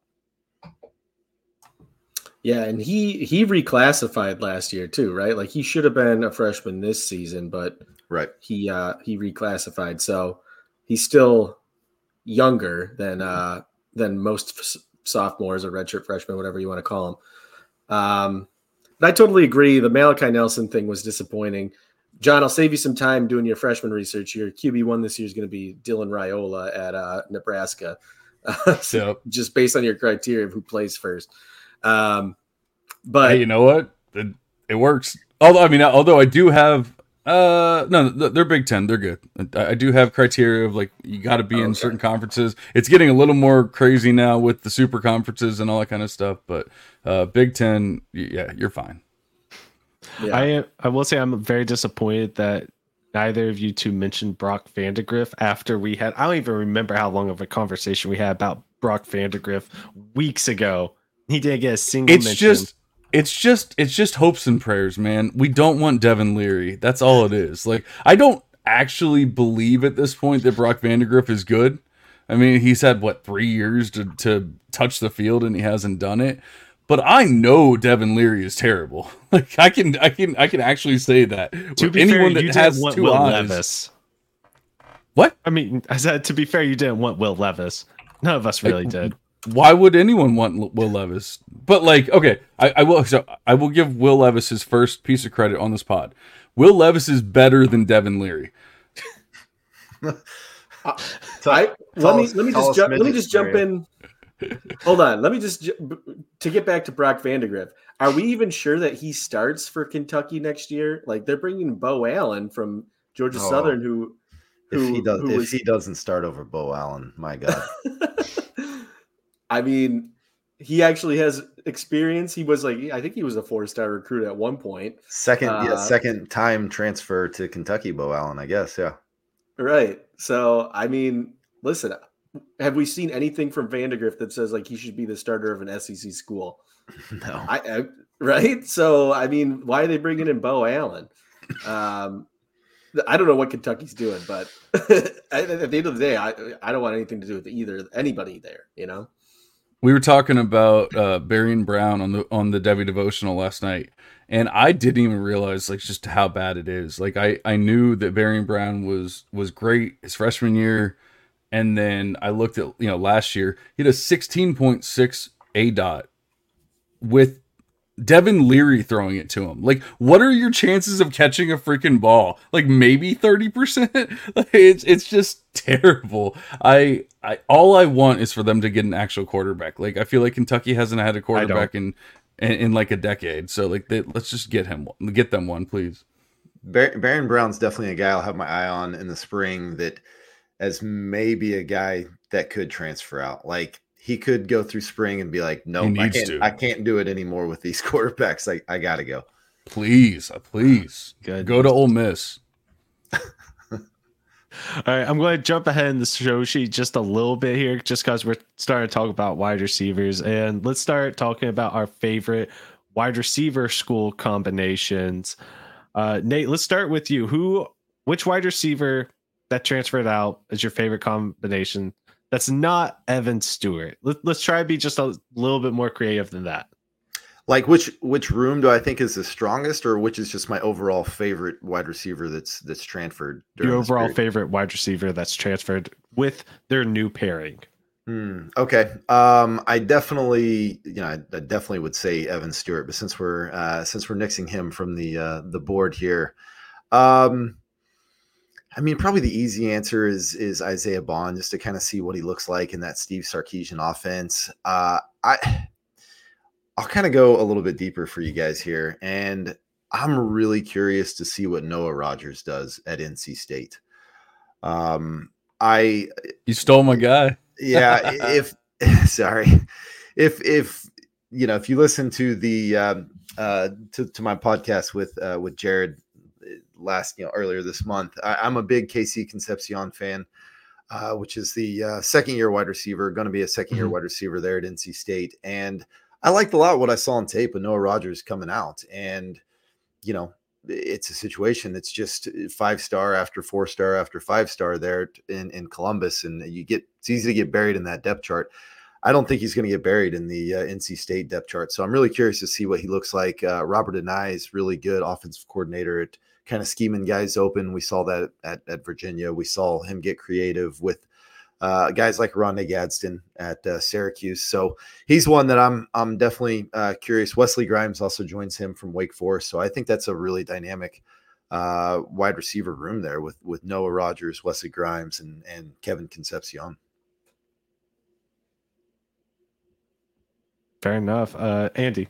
Yeah, and he reclassified last year too, right? Like he should have been a freshman this season, but right, he reclassified, so he's still younger than most sophomores or redshirt freshmen, whatever you want to call them. But I totally agree. The Malachi Nelson thing was disappointing. John, I'll save you some time doing your freshman research. Your QB1 this year is going to be Dylan Raiola at Nebraska, just based on your criteria of who plays first. But hey, you know what? It works. Although I do have no, they're Big Ten. They're good. I do have criteria of like you got to be in certain conferences. It's getting a little more crazy now with the super conferences and all that kind of stuff. But Big Ten, yeah, you're fine. Yeah. I will say I'm very disappointed that neither of you two mentioned Brock Vandagriff after we had. I don't even remember how long of a conversation we had about Brock Vandagriff weeks ago. He didn't get a single mention. It's just hopes and prayers, man. We don't want Devin Leary. That's all it is. Like, I don't actually believe at this point that Brock Vandagriff is good. I mean, he's had 3 years to touch the field and he hasn't done it. But I know Devin Leary is terrible. Like I can actually say that. To be anyone fair, that has want two Will eyes. Levis. What? I mean, I said to be fair, you didn't want Will Levis. None of us really did. Why would anyone want Will Levis? But like, okay, I will give Will Levis his first piece of credit on this pod. Will Levis is better than Devin Leary. Let me just jump in. Hold on. Let me just to get back to Brock Vandagriff. Are we even sure that he starts for Kentucky next year? Like they're bringing Bo Allen from Georgia Southern, who if he doesn't start over Bo Allen, my God. I mean, he actually has experience. He was I think he was a 4-star recruit at one point. Second time transfer to Kentucky, Bo Allen, I guess. Yeah. Right. So, I mean, listen, have we seen anything from Vandagriff that says he should be the starter of an SEC school? No. Right. So, I mean, why are they bringing in Bo Allen? I don't know what Kentucky's doing, but at the end of the day, I don't want anything to do with anybody there, you know? We were talking about Barian Brown on the Debbie devotional last night, and I didn't even realize just how bad it is. Like I knew that Barian Brown was great his freshman year, and then I looked at last year he had a 16.6 ADOT with Devin Leary throwing it to him. Like, what are your chances of catching a freaking ball? Like maybe 30%. Like, it's just terrible. I all I want is for them to get an actual quarterback. Like, I feel like Kentucky hasn't had a quarterback in like a decade. So like, let's just get them one, please. Baron Brown's definitely a guy I'll have my eye on in the spring, that as maybe a guy that could transfer out. Like, he could go through spring and be like, no, I can't do it anymore with these quarterbacks. I got to go. Please. Good. Go to Ole Miss. All right, I'm going to jump ahead in the show sheet just a little bit here, just because we're starting to talk about wide receivers. And let's start talking about our favorite wide receiver school combinations. Nate, let's start with you. Which wide receiver that transferred out is your favorite combination? That's not Evan Stewart. Let's try to be just a little bit more creative than that. Like, which room do I think is the strongest, or which is just my overall favorite wide receiver that's transferred? Your overall favorite wide receiver that's transferred with their new pairing. Okay. I definitely would say Evan Stewart, but since we're nixing him from the board here, I mean, probably the easy answer is Isaiah Bond, just to kind of see what he looks like in that Steve Sarkisian offense. I'll kind of go a little bit deeper for you guys here, and I'm really curious to see what Noah Rogers does at NC State. You stole my guy. Yeah. if you listen to the to my podcast with Jared earlier this month, I'm a big KC Concepcion fan, which is the second year wide receiver, going to be a second year wide receiver there at NC State. And I liked a lot what I saw on tape with Noah Rogers coming out. And, it's a situation that's just 5-star after 4-star after 5-star there in Columbus. And it's easy to get buried in that depth chart. I don't think he's going to get buried in the NC State depth chart. So I'm really curious to see what he looks like. Robert Anae is really good offensive coordinator at kind of scheming guys open. We saw that at Virginia. We saw him get creative with guys like Rondé Gadsden at Syracuse. So he's one that I'm definitely curious. Wesley Grimes also joins him from Wake Forest. So I think that's a really dynamic wide receiver room there with Noah Rogers, Wesley Grimes, and Kevin Concepcion. Fair enough. Andy.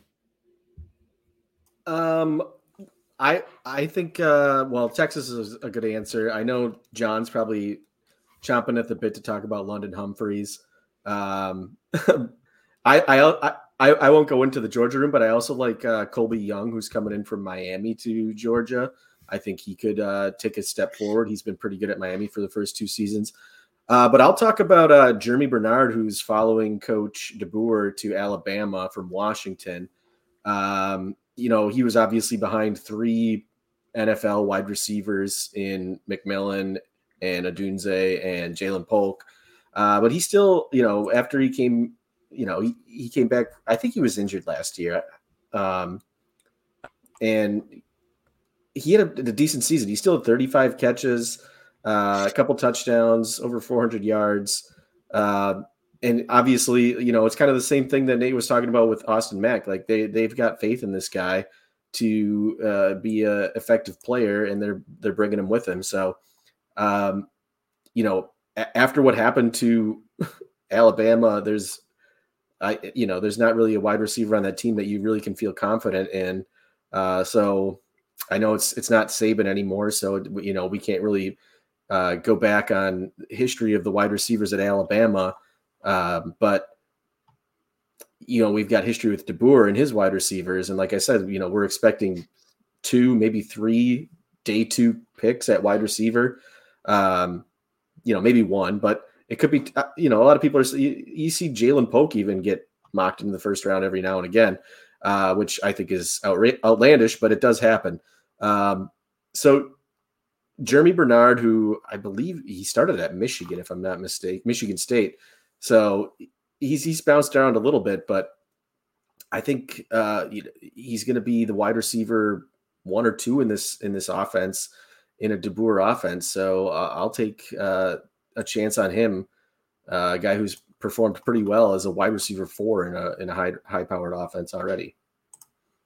I think Texas is a good answer. I know John's probably chomping at the bit to talk about London Humphreys. I won't go into the Georgia room, but I also like Colby Young, who's coming in from Miami to Georgia. I think he could take a step forward. He's been pretty good at Miami for the first 2 seasons. But I'll talk about Jeremy Bernard, who's following Coach DeBoer to Alabama from Washington. He was obviously behind 3 NFL wide receivers in McMillan and Odunze and Jalen Polk. But he still, after he came, he came back. I think he was injured last year. And he had a decent season. He still had 35 catches, a couple touchdowns, over 400 yards. And obviously, it's kind of the same thing that Nate was talking about with Austin Mack. Like they've got faith in this guy to be a effective player, and they're bringing him with him. So, after what happened to Alabama, there's not really a wide receiver on that team that you really can feel confident in. So I know it's not Saban anymore. So, we can't really go back on history of the wide receivers at Alabama. But we've got history with DeBoer and his wide receivers. And like I said, we're expecting 2, maybe 3 day 2 picks at wide receiver. Maybe 1, but it could be, a lot of people you see Jalen Polk even get mocked in the first round every now and again, which I think is outlandish, but it does happen. So Jeremy Bernard, who I believe he started at Michigan, if I'm not mistaken, Michigan State. So he's bounced around a little bit, but I think he's going to be the wide receiver 1 or 2 in this offense, in a DeBoer offense. So I'll take a chance on him, a guy who's performed pretty well as a wide receiver 4 in a high powered offense already.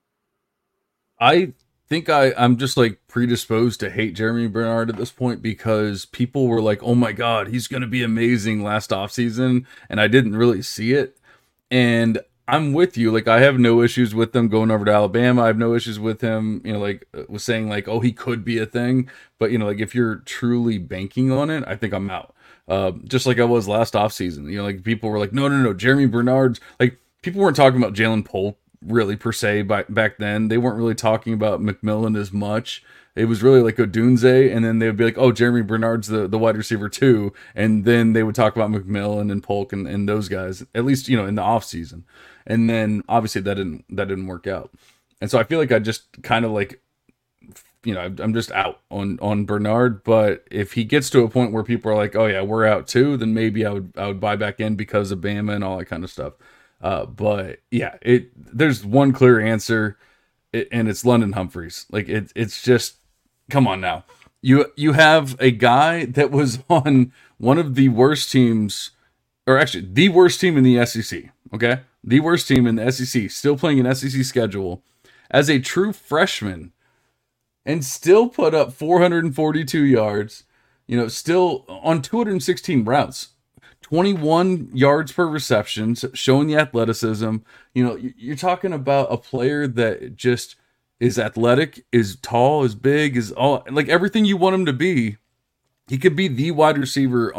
I think I'm just like predisposed to hate Jeremy Bernard at this point because people were like, "Oh my God, he's going to be amazing" last offseason, and I didn't really see it. And I'm with you. Like, I have no issues with them going over to Alabama. I have no issues with him, was saying like, "Oh, he could be a thing." But like if you're truly banking on it, I think I'm out. Just like I was last offseason. Like people were like, "No, Jeremy Bernard's like." People weren't talking about Jalen Polk really per se back then. They weren't really talking about McMillan as much. It was really like Odunze, and then they would be like, "Oh, Jeremy Bernard's the wide receiver too," and then they would talk about McMillan and Polk and those guys, at least in the off season. And then obviously that didn't work out, and so I feel like I just kind of like, I'm just out on Bernard. But if he gets to a point where people are like, "Oh yeah, we're out too," then maybe I would buy back in because of Bama and all that kind of stuff. But yeah, there's one clear answer, and it's London Humphreys. Like it's just, come on now. You have a guy that was on one of the worst teams, or actually the worst team in the SEC. Okay, the worst team in the SEC, still playing an SEC schedule as a true freshman, and still put up 442 yards. Still on 216 routes. 21 yards per reception, showing the athleticism. You're talking about a player that just is athletic, is tall, is big, is all like everything you want him to be. He could be the wide receiver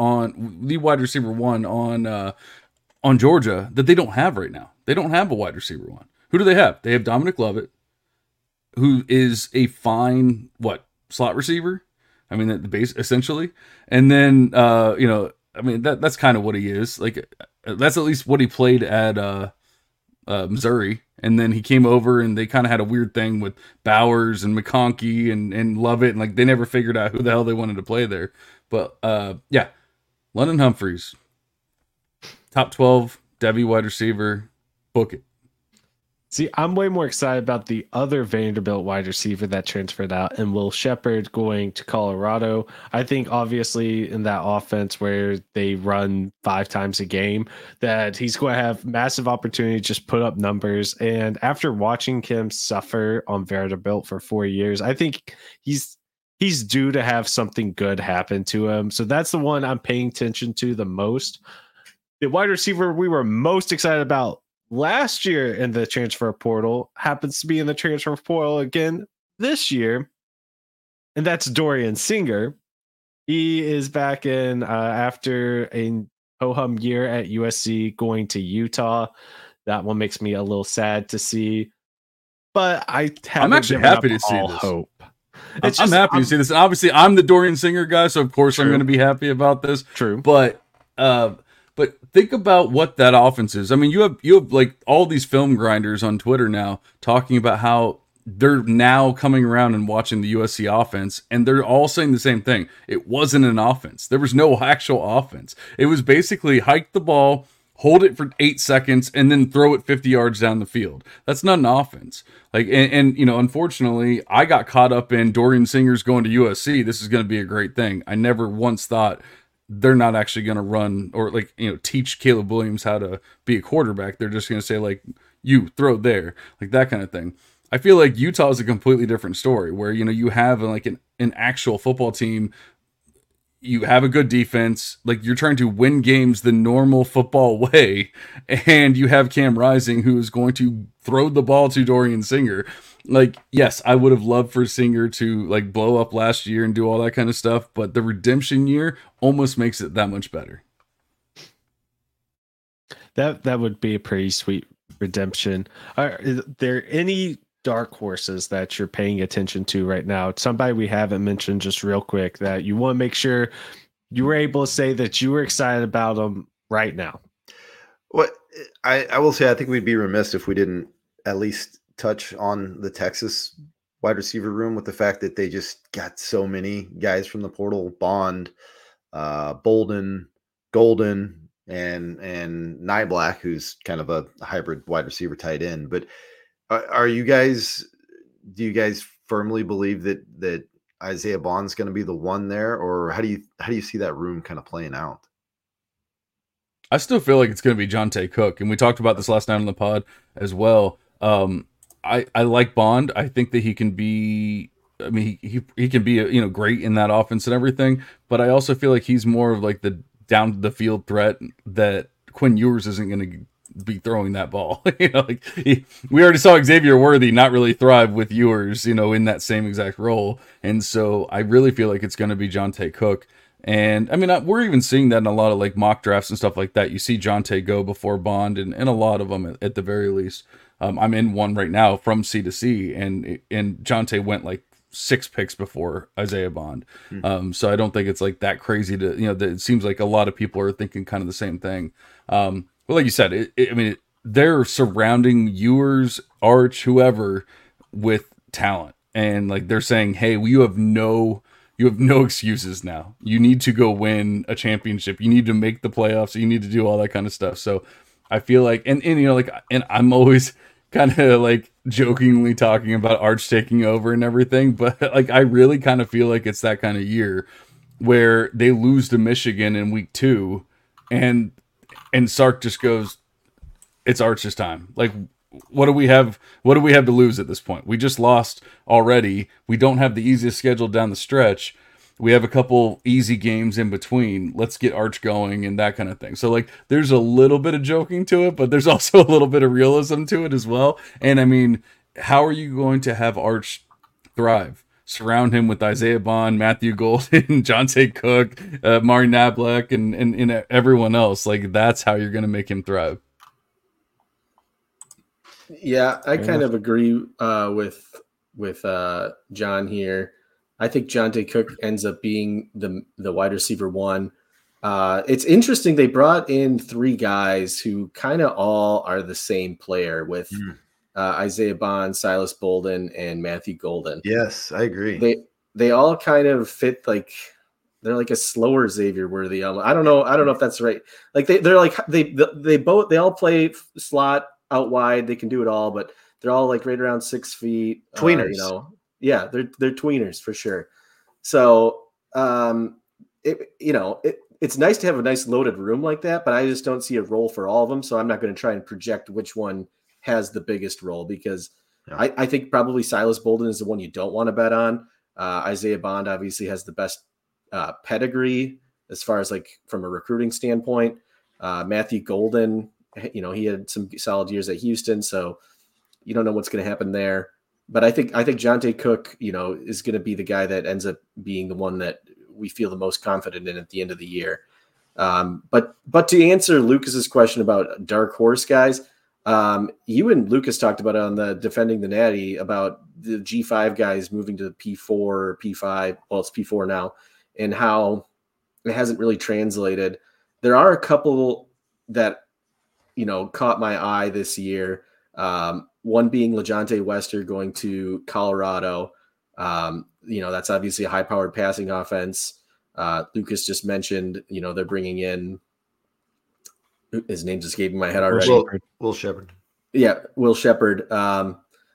one on Georgia that they don't have right now. They don't have a wide receiver one. Who do they have? They have Dominic Lovett, who is a fine slot receiver. I mean, at the base essentially, and then that's kind of what he is. Like, that's at least what he played at Missouri. And then he came over and they kind of had a weird thing with Bowers and McConkey and Lovett. And like, they never figured out who the hell they wanted to play there. But yeah, London Humphreys, top 12 Devy wide receiver, book it. See, I'm way more excited about the other Vanderbilt wide receiver that transferred out and Will Shepherd going to Colorado. I think obviously in that offense where they run 5 times a game, that he's going to have massive opportunity to just put up numbers. And after watching him suffer on Vanderbilt for 4 years, I think he's due to have something good happen to him. So that's the one I'm paying attention to the most. The wide receiver we were most excited about last year in the transfer portal happens to be in the transfer portal again this year, and that's Dorian Singer. He is back in after a ho-hum year at USC, going to Utah. That one makes me a little sad to see, but I'm actually happy to see this. Hope. I'm happy to see this, and obviously I'm the Dorian Singer guy, so of course I'm going to be happy about this. True, but think about what that offense is. I mean, you have like all these film grinders on Twitter now talking about how they're now coming around and watching the USC offense, and they're all saying the same thing. It wasn't an offense. There was no actual offense. It was basically hike the ball, hold it for 8 seconds, and then throw it 50 yards down the field. That's not an offense. Like, and unfortunately, I got caught up in Dorian Singer's going to USC. This is going to be a great thing. I never once thought they're not actually going to run or teach Caleb Williams how to be a quarterback. They're just going to say like, you throw there, like that kind of thing. I feel like Utah is a completely different story where, you have like an actual football team. You have a good defense. Like, you're trying to win games the normal football way. And you have Cam Rising, who is going to throw the ball to Dorian Singer. Like, yes, I would have loved for Singer to like blow up last year and do all that kind of stuff, but the redemption year almost makes it that much better. That would be a pretty sweet redemption. Are there any dark horses that you're paying attention to right now? Somebody we haven't mentioned, just real quick, that you want to make sure you were able to say that you were excited about them right now? Well, I will say I think we'd be remiss if we didn't at least touch on the Texas wide receiver room, with the fact that they just got so many guys from the portal: Bond, Bolden, Golden, and Nyblack, who's kind of a hybrid wide receiver tight end. But do you guys firmly believe that Isaiah Bond's going to be the one there, or how do you see that room kind of playing out? I still feel like it's going to be Jonte Cook, and we talked about this last night on the pod as well. I like Bond. I think that he can be. I mean, he can be great in that offense and everything. But I also feel like he's more of like the down the field threat that Quinn Ewers isn't going to be throwing that ball. We already saw Xavier Worthy not really thrive with Ewers, in that same exact role. And so I really feel like it's going to be Jonte Cook. And I mean, we're even seeing that in a lot of like mock drafts and stuff like that. You see Jonte go before Bond, and a lot of them at the very least. I'm in one right now from C to C, and Jonte went like 6 picks before Isaiah Bond. So I don't think it's like that crazy to, it seems like a lot of people are thinking kind of the same thing. Well, like you said, they're surrounding Ewers, Arch, whoever with talent. And like, they're saying, hey, you have no excuses now. You need to go win a championship. You need to make the playoffs. You need to do all that kind of stuff. So I feel like, and I'm always kind of like jokingly talking about Arch taking over and everything, but like I really kind of feel like it's that kind of year where they lose to Michigan in week 2, and Sark just goes, it's Arch's time. Like, what do we have to lose at this point? We just lost already. We don't have the easiest schedule down the stretch. We have a couple easy games in between. Let's get Arch going and that kind of thing. So like, there's a little bit of joking to it, but there's also a little bit of realism to it as well. And I mean, how are you going to have Arch thrive? Surround him with Isaiah Bond, Matthew Golden, Jonte Cook, Mari Nablack, and everyone else. Like, that's how you're going to make him thrive. Yeah, I kind of agree with John here. I think Jonte Cook ends up being the wide receiver 1. It's interesting. They brought in 3 guys who kind of all are the same player with Isaiah Bond, Silas Bolden, and Matthew Golden. Yes, I agree. They all kind of fit, like they're like a slower Xavier Worthy. I don't know if that's right. Like they're like they all play slot out wide. They can do it all, but they're all like right around 6 feet. Tweeners. Yeah, they're tweeners for sure. So it's nice to have a nice loaded room like that, but I just don't see a role for all of them. So I'm not going to try and project which one has the biggest role, because I think probably Silas Bolden is the one you don't want to bet on. Isaiah Bond obviously has the best pedigree as far as like from a recruiting standpoint. Matthew Golden, he had some solid years at Houston, so you don't know what's going to happen there. But I think Jonte Cook, is going to be the guy that ends up being the one that we feel the most confident in at the end of the year. But to answer Lucas's question about dark horse guys, you and Lucas talked about it on the Defending the Natty about the G5 guys moving to P4 or P5. Well, it's P4 now, and how it hasn't really translated. There are a couple that, caught my eye this year. One being LeJohntay Wester going to Colorado. That's obviously a high-powered passing offense. Lucas just mentioned, they're bringing in, his name's escaping my head already. Will Sheppard. Yeah, Will Sheppard. I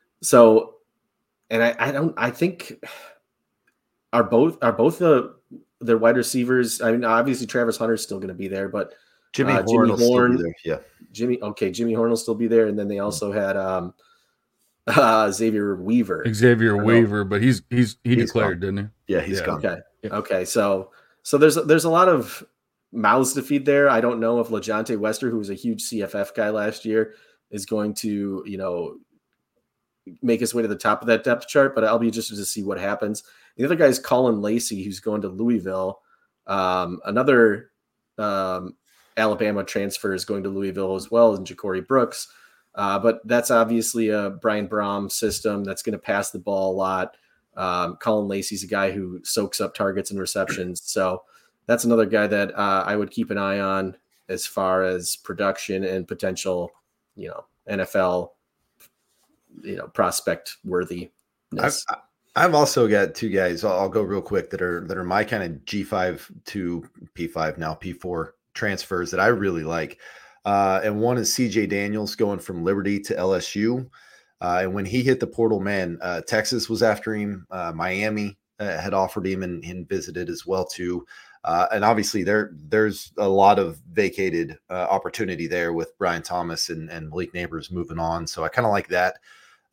think are both their wide receivers. I mean, obviously Travis Hunter's still going to be there, but Jimmy Horn will still be there. Yeah. Jimmy Horn will still be there. And then they also had Xavier Weaver. But he declared, gone. didn't he? Yeah, he's gone. Okay. Yeah. Okay. So there's a lot of mouths to feed there. I don't know if LeJohntay Wester, who was a huge CFF guy last year, is going to, make his way to the top of that depth chart, but I'll be interested to see what happens. The other guy is Colin Lacey, who's going to Louisville. Another Alabama transfer is going to Louisville as well, and Ja'Cory Brooks. But that's obviously a Brian Brom system that's going to pass the ball a lot. Colin Lacey's a guy who soaks up targets and receptions. So that's another guy that I would keep an eye on as far as production and potential, NFL, prospect worthiness. I've also got 2 guys. I'll go real quick that are my kind of G5 to P5 now P4 transfers that I really like. And one is CJ Daniels going from Liberty to LSU. And when he hit the portal, man, Texas was after him. Miami had offered him and visited as well too. And obviously there's a lot of vacated opportunity there with Brian Thomas and Malik Neighbors moving on. So I kind of like that.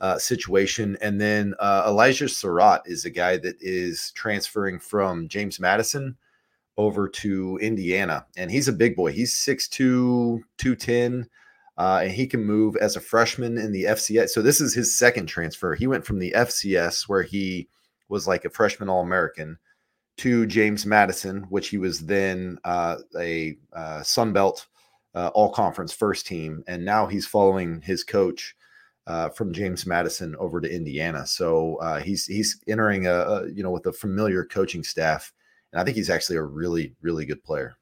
situation. And then Elijah Surratt is a guy that is transferring from James Madison over to Indiana. And he's a big boy. He's 6'2", 210. And he can move as a freshman in the FCS. So this is his second transfer. He went from the FCS, where he was like a freshman All-American, to James Madison, which he was then a Sun Belt All-Conference first team. And now he's following his coach from James Madison over to Indiana. So he's entering with a familiar coaching staff. And I think he's actually a really, really good player.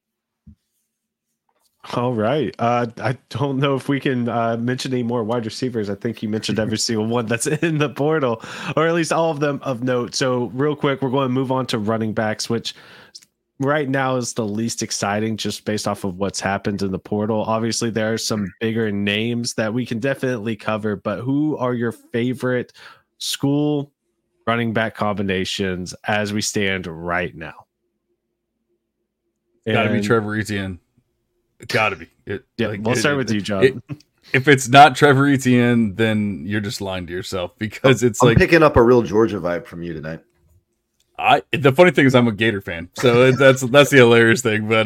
All right. I don't know if we can mention any more wide receivers. I think you mentioned every single one that's in the portal, or at least all of them of note. So real quick, we're going to move on to running backs, which right now is the least exciting just based off of what's happened in the portal. Obviously, there are some bigger names that we can definitely cover, but who are your favorite school running back combinations as we stand right now? Got to be Trevor Etienne. Got to be. We'll start with you, John. If it's not Trevor Etienne, then you're just lying to yourself, because I'm picking up a real Georgia vibe from you tonight. The funny thing is I'm a Gator fan, so that's the hilarious thing. But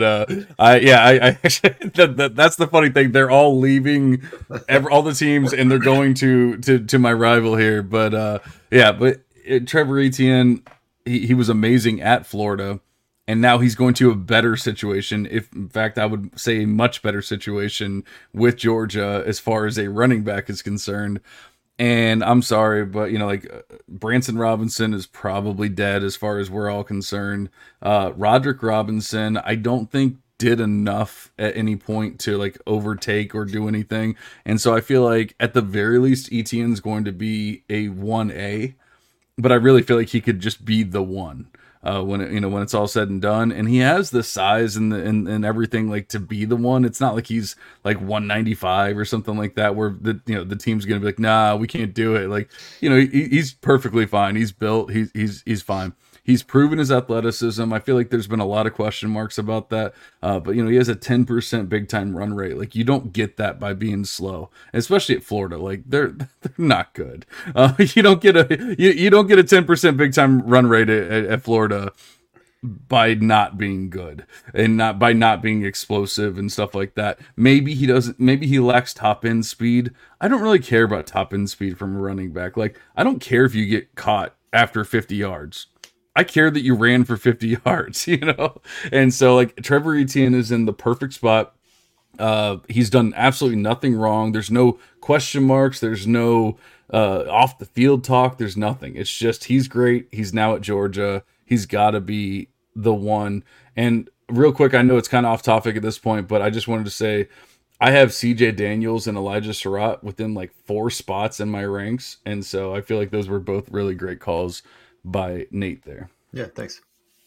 I that's the funny thing. They're all leaving, all the teams, and they're going to my rival here. But Trevor Etienne, he was amazing at Florida. And now he's going to a better situation. If, in fact, I would say a much better situation with Georgia as far as a running back is concerned. And I'm sorry, but, Branson Robinson is probably dead as far as we're all concerned. Roderick Robinson, I don't think did enough at any point to overtake or do anything. And so I feel like at the very least, Etienne's going to be a 1A, but I really feel like he could just be the one. When it's all said and done, and he has the size and everything to be the one. It's not like he's 195 or something like that, where the team's gonna be like, nah, we can't do it. He's perfectly fine. He's built. He's fine. He's proven his athleticism. I feel like there's been a lot of question marks about that. But he has a 10% big time run rate. You don't get that by being slow, especially at Florida. They're not good. You don't get a 10% big time run rate at Florida by not being good and not being explosive and stuff like that. Maybe he lacks top end speed. I don't really care about top end speed from a running back. I don't care if you get caught after 50 yards. I care that you ran for 50 yards, And so Trevor Etienne is in the perfect spot. He's done absolutely nothing wrong. There's no question marks. There's no off the field talk. There's nothing. It's just, he's great. He's now at Georgia. He's got to be the one. And real quick, I know it's kind of off topic at this point, but I just wanted to say, I have CJ Daniels and Elijah Surratt within 4 spots in my ranks. And so I feel like those were both really great calls by Nate there. Yeah, thanks.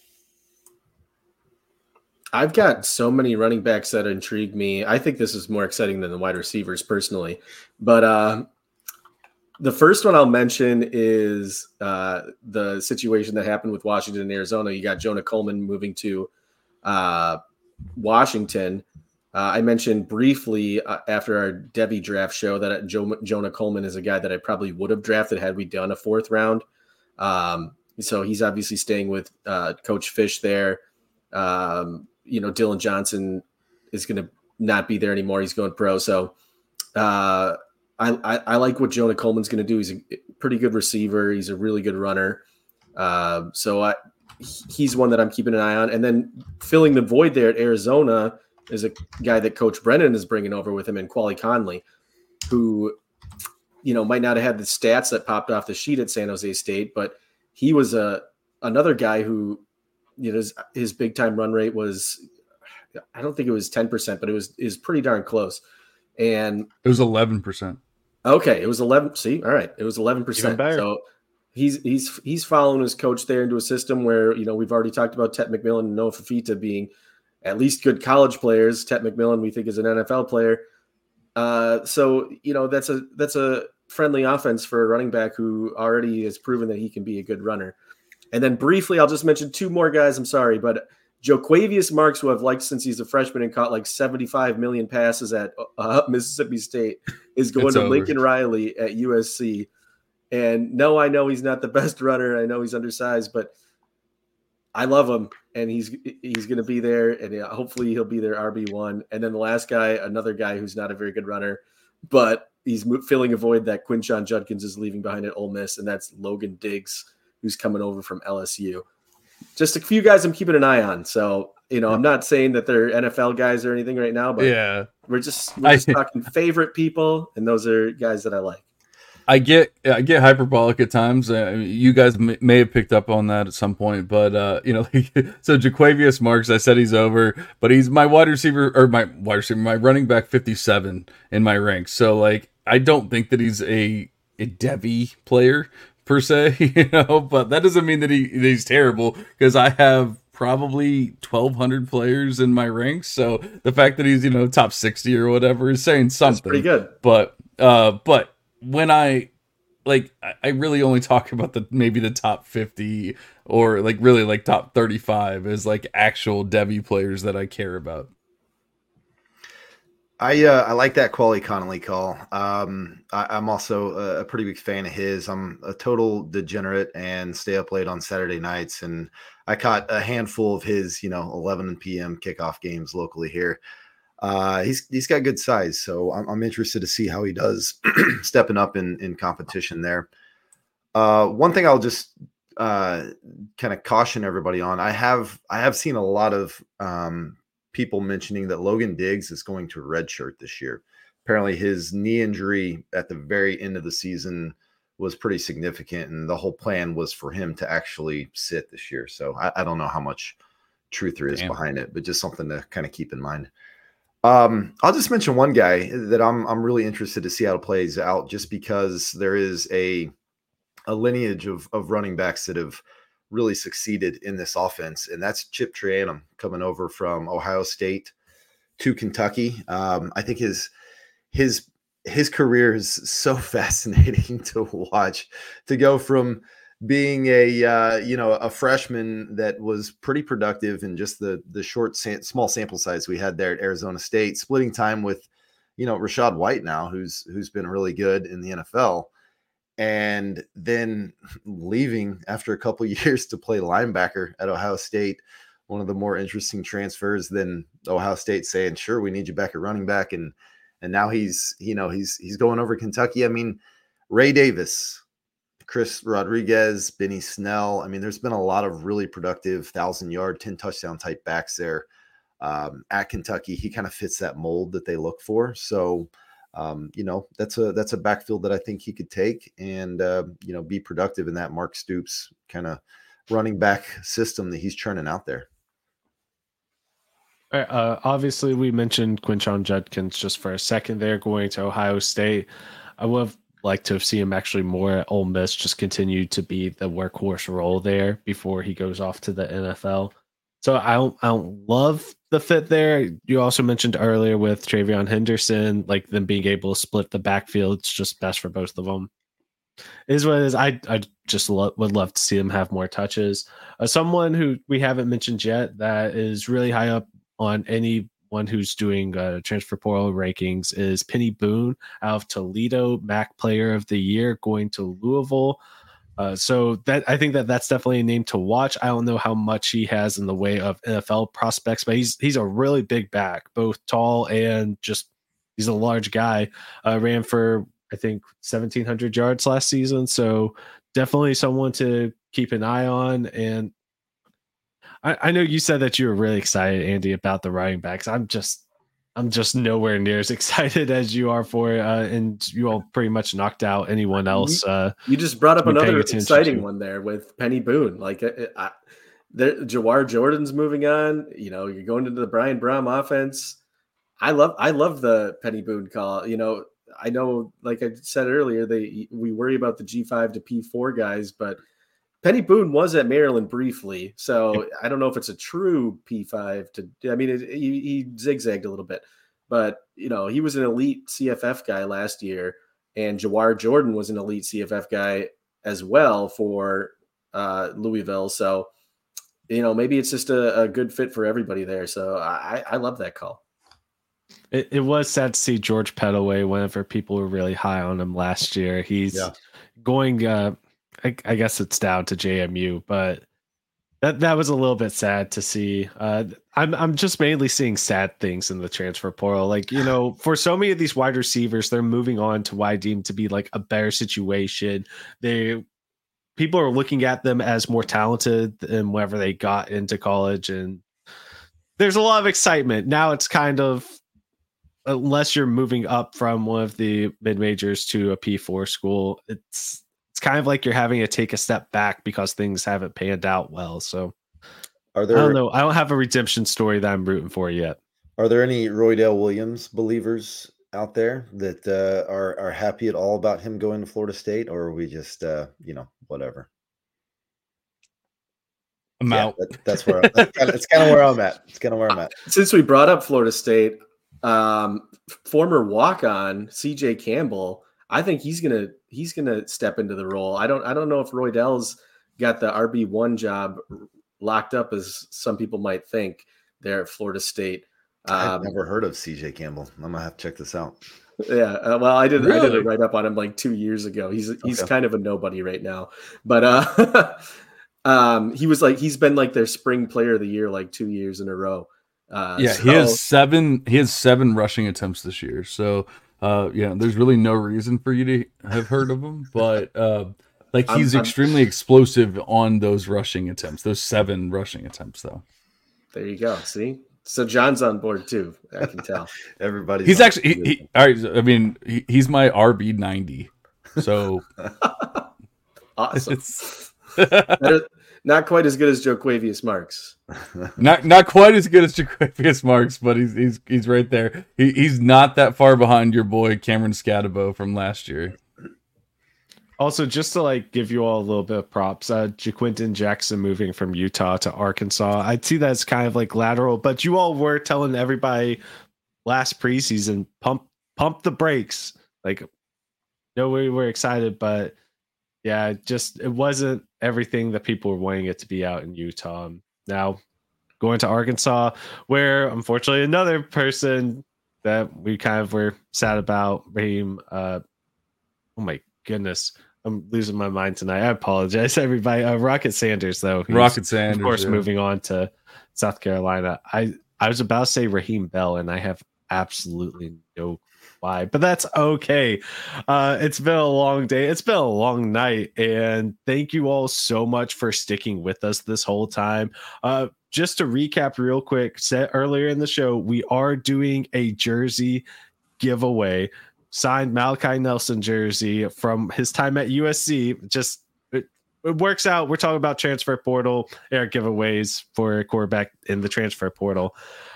I've got so many running backs that intrigue me. I think this is more exciting than the wide receivers personally. But the first one I'll mention is the situation that happened with Washington and Arizona. You got Jonah Coleman moving to Washington. I mentioned briefly after our Debbie draft show that Jonah Coleman is a guy that I probably would have drafted had we done a 4th round. So he's obviously staying with Coach Fish there. Dylan Johnson is going to not be there anymore. He's going pro. So I like what Jonah Coleman's going to do. He's a pretty good receiver. He's a really good runner. He's one that I'm keeping an eye on. And then filling the void there at Arizona is a guy that Coach Brennan is bringing over with him in Quali Conley, who, might not have had the stats that popped off the sheet at San Jose State, but he was another guy who, his big time run rate was, I don't think it was 10%, but it was pretty darn close. And it was 11%. Okay. It was 11. See, all right. It was 11%. Even better. So he's following his coach there into a system where, we've already talked about Tet McMillan and Noah Fafita being at least good college players. Tet McMillan, we think, is an NFL player. So that's a friendly offense for a running back who already has proven that he can be a good runner. And then briefly, I'll just mention 2 more guys. I'm sorry, but Joquavius Marks, who I've liked since he's a freshman and caught like 75 million passes at Mississippi State, is going to Lincoln Riley at USC. And no, I know he's not the best runner. I know he's undersized, but I love him, and he's going to be there, and hopefully he'll be their RB1. And then the last guy, another guy who's not a very good runner, but he's filling a void that Quinshon Judkins is leaving behind at Ole Miss, and that's Logan Diggs, who's coming over from LSU. Just a few guys I'm keeping an eye on. So, I'm not saying that they're NFL guys or anything right now, but we're just talking favorite people, and those are guys that I like. I get hyperbolic at times. You guys may have picked up on that at some point, but so Joquavius Marks, I said he's over, but he's my my running back 57 in my ranks. So like, I don't think that he's a Devy player per se, but that doesn't mean that he's terrible, because I have probably 1,200 players in my ranks. So the fact that he's top 60 or whatever is saying something. That's pretty good. But when I really only talk about maybe the top 50 or like really like top 35 as like actual Devy players that I care about. I like that Quali Connolly call. I'm also a pretty big fan of his. I'm a total degenerate and stay up late on Saturday nights, and I caught a handful of his 11 p.m. kickoff games locally here. He's got good size, so I'm interested to see how he does stepping up in competition there. One thing I'll just kind of caution everybody on. I have seen a lot of people mentioning that Logan Diggs is going to redshirt this year. Apparently his knee injury at the very end of the season was pretty significant, and the whole plan was for him to actually sit this year. So I don't know how much truth there is behind it, but just something to kind of keep in mind. I'll just mention one guy that I'm really interested to see how it plays out, just because there is a lineage of running backs that have really succeeded in this offense, and that's Chip Trayanum coming over from Ohio State to Kentucky. I think his career is so fascinating to watch, to go from being a freshman that was pretty productive in just the small sample size we had there at Arizona State, splitting time with, Rachaad White now, who's been really good in the NFL, and then leaving after a couple of years to play linebacker at Ohio State, one of the more interesting transfers. Then Ohio State saying, sure, we need you back at running back. And now he's going over Kentucky. I mean, Ray Davis, Chris Rodriguez, Benny Snell. I mean, there's been a lot of really productive 1,000-yard, 10-touchdown type backs there at Kentucky. He kind of fits that mold that they look for. So, that's a backfield that I think he could take and, be productive in that Mark Stoops kind of running back system that he's churning out there. Obviously, we mentioned Quinshon Judkins just for a second there, going to Ohio State. I would have liked to have seen him actually more at Ole Miss, just continue to be the workhorse role there before he goes off to the NFL. So I don't love the fit there. You also mentioned earlier with Travion Henderson, like them being able to split the backfield. It's just best for both of them. It is what it is. I just would love to see him have more touches. Someone who we haven't mentioned yet that is really high up on anyone who's doing transfer portal rankings is Penny Boone out of Toledo, MAC Player of the Year, going to Louisville. So that I think that's definitely a name to watch. I don't know how much he has in the way of NFL prospects, but he's a really big back, both tall and just he's a large guy. Ran for I think 1,700 yards last season, so definitely someone to keep an eye on. And I know you said that you were really excited, Andy, about the running backs. I'm just nowhere near as excited as you are for it, and you all pretty much knocked out anyone else. You just brought up another exciting one there with Penny Boone. Like Jawar Jordan's moving on. You're going into the Brian Brohm offense. I love the Penny Boone call. I know, like I said earlier, we worry about the G5 to P4 guys, but Penny Boone was at Maryland briefly, so I don't know if it's a true P5 to. I mean, he zigzagged a little bit, but he was an elite CFF guy last year, and Jawar Jordan was an elite CFF guy as well for Louisville. So maybe it's just a good fit for everybody there. So I love that call. It was sad to see George Pettaway whenever people were really high on him last year. He's going, I guess it's down to JMU, but that was a little bit sad to see. I'm just mainly seeing sad things in the transfer portal. Like, for so many of these wide receivers, they're moving on to what I deem to be like a better situation. People are looking at them as more talented than whenever they got into college, and there's a lot of excitement. Now it's kind of, unless you're moving up from one of the mid majors to a P4 school, it's kind of like you're having to take a step back because things haven't panned out well. So I don't know. I don't have a redemption story that I'm rooting for yet. Are there any Roydell Williams believers out there that are happy at all about him going to Florida State, or are we just whatever? I'm out. That's where it's kind of where I'm at. It's kind of where I'm at. Since we brought up Florida State, former walk-on CJ Campbell, I think he's gonna step into the role. I don't know if Roydell's got the RB1 job locked up as some people might think there at Florida State. I've never heard of CJ Campbell. I'm gonna have to check this out. Yeah, well, I did a write up on him like 2 years ago. He's kind of a nobody right now, but he's been like their spring player of the year like 2 years in a row. He has seven rushing attempts this year. So there's really no reason for you to have heard of him, but he's extremely explosive on those rushing attempts, those 7 rushing attempts though. There you go. See? So John's on board too. I can tell. Everybody's he's actually all right. I mean, he's my RB90. So awesome. Not quite as good as Jo'quavious Marks. Not quite as good as Jo'quavious Marks, but he's right there. He's not that far behind your boy Cameron Scatabo from last year. Also, just to give you all a little bit of props, Jaquinton Jackson moving from Utah to Arkansas, I'd see that as kind of like lateral, but you all were telling everybody last preseason, pump the brakes. We were excited, but yeah, it wasn't everything that people were wanting it to be out in Utah. Now going to Arkansas, where unfortunately another person that we kind of were sad about, Raheem. Oh my goodness, I'm losing my mind tonight. I apologize, everybody. Rocket Sanders, though. Rocket Sanders, of course, moving on to South Carolina. I was about to say Raheem Bell, and I have absolutely no why, but that's okay. It's been a long day. It's been a long night, and thank you all so much for sticking with us this whole time. Just to recap real quick, said earlier in the show, we are doing a jersey giveaway, signed Malachi Nelson jersey from his time at USC. Just it works out. We're talking about transfer portal air giveaways for a quarterback in the transfer portal.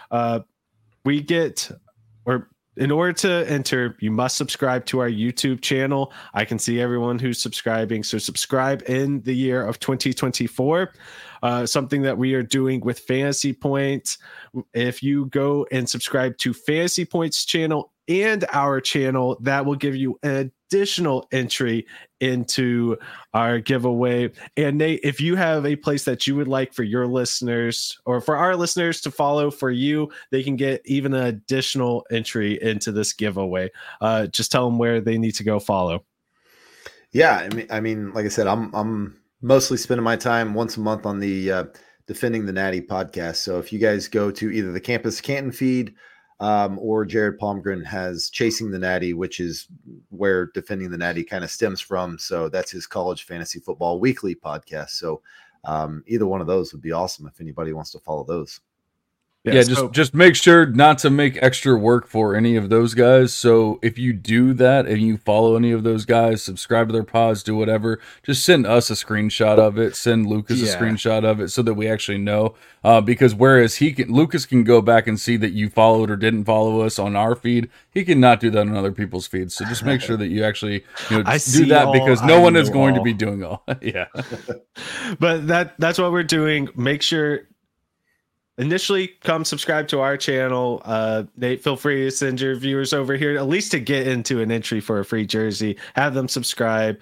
In order to enter, you must subscribe to our YouTube channel. I can see everyone who's subscribing. So subscribe in the year of 2024. Something that we are doing with Fantasy Points. If you go and subscribe to Fantasy Points channel and our channel, that will give you an additional entry into our giveaway. And Nate, if you have a place that you would like for your listeners or for our listeners to follow for you, they can get even an additional entry into this giveaway. Just tell them where they need to go follow. Yeah, I mean, like I said, I'm mostly spending my time once a month on the Defending the Natty podcast. So if you guys go to either the Campus Canton feed, or Jared Palmgren has Chasing the Natty, which is where Defending the Natty kind of stems from. So that's his college fantasy football weekly podcast. So either one of those would be awesome if anybody wants to follow those. Yeah, just make sure not to make extra work for any of those guys. So if you do that and you follow any of those guys, subscribe to their pods, do whatever, just send us a screenshot of it, send Lucas a screenshot of it so that we actually know. Because whereas Lucas can go back and see that you followed or didn't follow us on our feed, he cannot do that on other people's feeds. So just make sure that you actually do that, because no one is going to be doing all. Yeah. But that's what we're doing. Make sure initially come subscribe to our channel. Nate, feel free to send your viewers over here at least to get into an entry for a free jersey. Have them subscribe.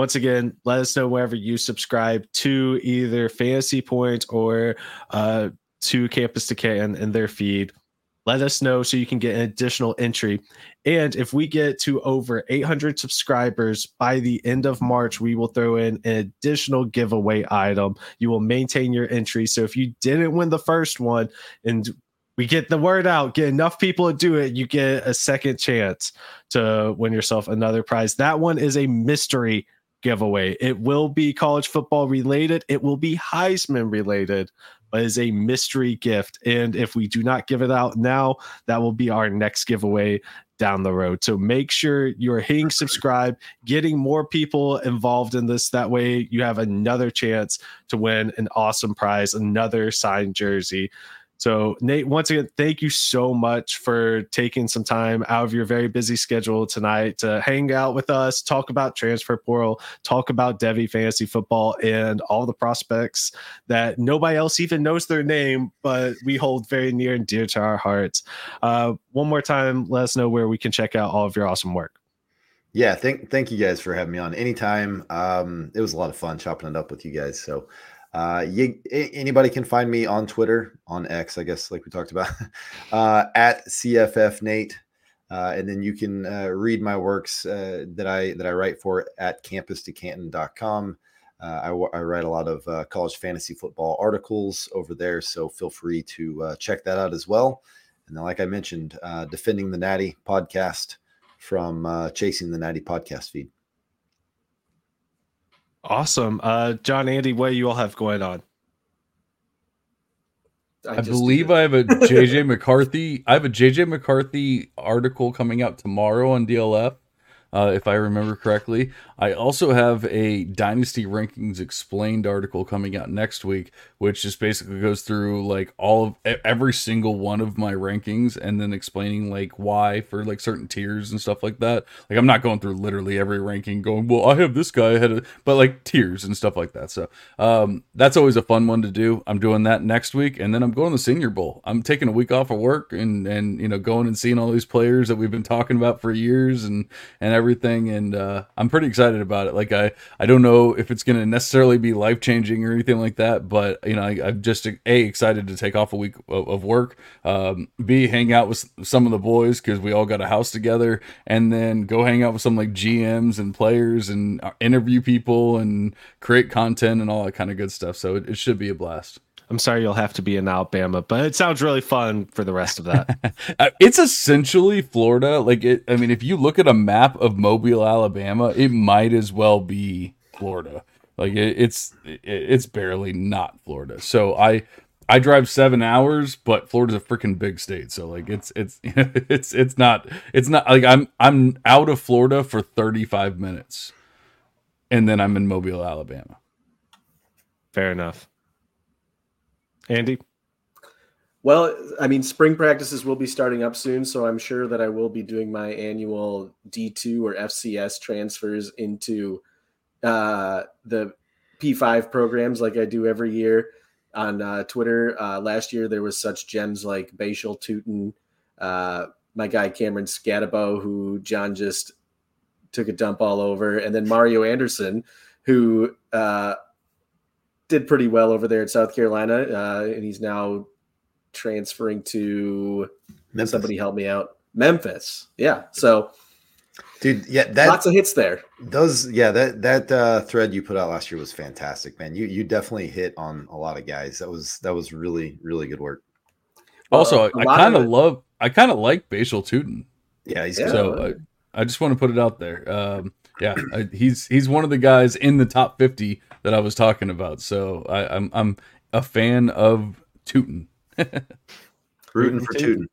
once again, let us know wherever you subscribe to either Fantasy Point or to Campus to Canton in their feed. Let us know so you can get an additional entry. And if we get to over 800 subscribers by the end of March, we will throw in an additional giveaway item. You will maintain your entry. So if you didn't win the first one and we get the word out, get enough people to do it, you get a second chance to win yourself another prize. That one is a mystery giveaway. It will be college football related. It will be Heisman related, but is a mystery gift. And if we do not give it out now, that will be our next giveaway down the road. So make sure you're hitting subscribe, getting more people involved in this. That way you have another chance to win an awesome prize, another signed jersey. So Nate, once again, thank you so much for taking some time out of your very busy schedule tonight to hang out with us, talk about transfer portal, talk about Devy fantasy football and all the prospects that nobody else even knows their name, but we hold very near and dear to our hearts. One more time, let us know where we can check out all of your awesome work. Yeah, thank you guys for having me on anytime. It was a lot of fun chopping it up with you guys. So anybody can find me on Twitter, on X, I guess, like we talked about, at CFF Nate. And then you can read my works that I write for at campustocanton.com. I write a lot of college fantasy football articles over there, so feel free to check that out as well. And then, like I mentioned, Defending the Natty podcast from Chasing the Natty podcast feed. Awesome. John, Andy, what do you all have going on? I believe I have a JJ McCarthy. I have a JJ McCarthy article coming out tomorrow on DLF, if I remember correctly. I also have a Dynasty Rankings Explained article coming out next week, which just basically goes through like all of every single one of my rankings and then explaining like why for like certain tiers and stuff like that. Like I'm not going through literally every ranking going, well, I have this guy ahead of, but like tiers and stuff like that. So that's always a fun one to do. I'm doing that next week, and then I'm going to the Senior Bowl. I'm taking a week off of work and you know, going and seeing all these players that we've been talking about for years and everything, and I'm pretty excited about it. Like I don't know if it's going to necessarily be life-changing or anything like that, but you know, I'm just excited to take off a week of work, B, hang out with some of the boys because we all got a house together, and then go hang out with some like GMs and players and interview people and create content and all that kind of good stuff. So it should be a blast. I'm sorry you'll have to be in Alabama, but it sounds really fun for the rest of that. It's essentially Florida. Like I mean, if you look at a map of Mobile, Alabama, it might as well be Florida. Like it's barely not Florida. So I drive 7 hours, but Florida's a freaking big state. So like it's not like I'm out of Florida for 35 minutes, and then I'm in Mobile, Alabama. Fair enough. Andy? Well, I mean, spring practices will be starting up soon, so I'm sure that I will be doing my annual D2 or FCS transfers into the P5 programs like I do every year on Twitter. Last year, there was such gems like Bashal Tootin, my guy Cameron Scatabo, who John just took a dump all over, and then Mario Anderson, who did pretty well over there at South Carolina, and he's now transferring to Memphis. Somebody help me out. Memphis. Yeah. So dude, yeah, lots of hits there. That thread you put out last year was fantastic, man. You definitely hit on a lot of guys. That was really, really good work. Also, I kind of like Bashal Tootin. Yeah, he's good. So I just want to put it out there. He's one of the guys in the top 50 that I was talking about. So I'm a fan of Tootin. Rooting for Tootin.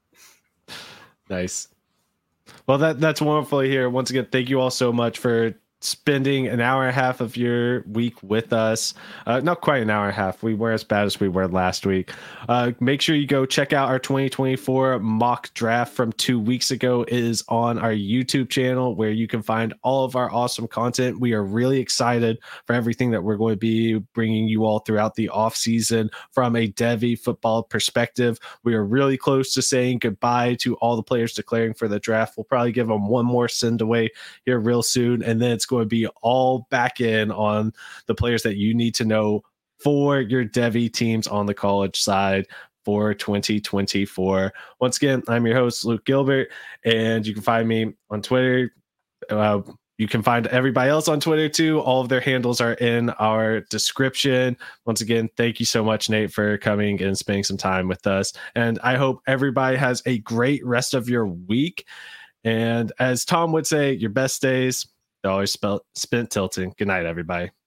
Nice. Well, that's wonderful to hear. Once again, thank you all so much for spending an hour and a half of your week with us. Not quite an hour and a half. We were as bad as we were last week. Make sure you go check out our 2024 mock draft from 2 weeks ago. It is on our YouTube channel where you can find all of our awesome content. We are really excited for everything that we're going to be bringing you all throughout the offseason from a Devy football perspective. We are really close to saying goodbye to all the players declaring for the draft. We'll probably give them one more send away here real soon, and then it's going to be all back in on the players that you need to know for your Devy teams on the college side for 2024. Once again, I'm your host, Luke Gilbert, and you can find me on Twitter. You can find everybody else on Twitter too. All of their handles are in our description. Once again, thank you so much, Nate, for coming and spending some time with us. And I hope everybody has a great rest of your week. And as Tom would say, your best days always spent tilting. Good night, everybody.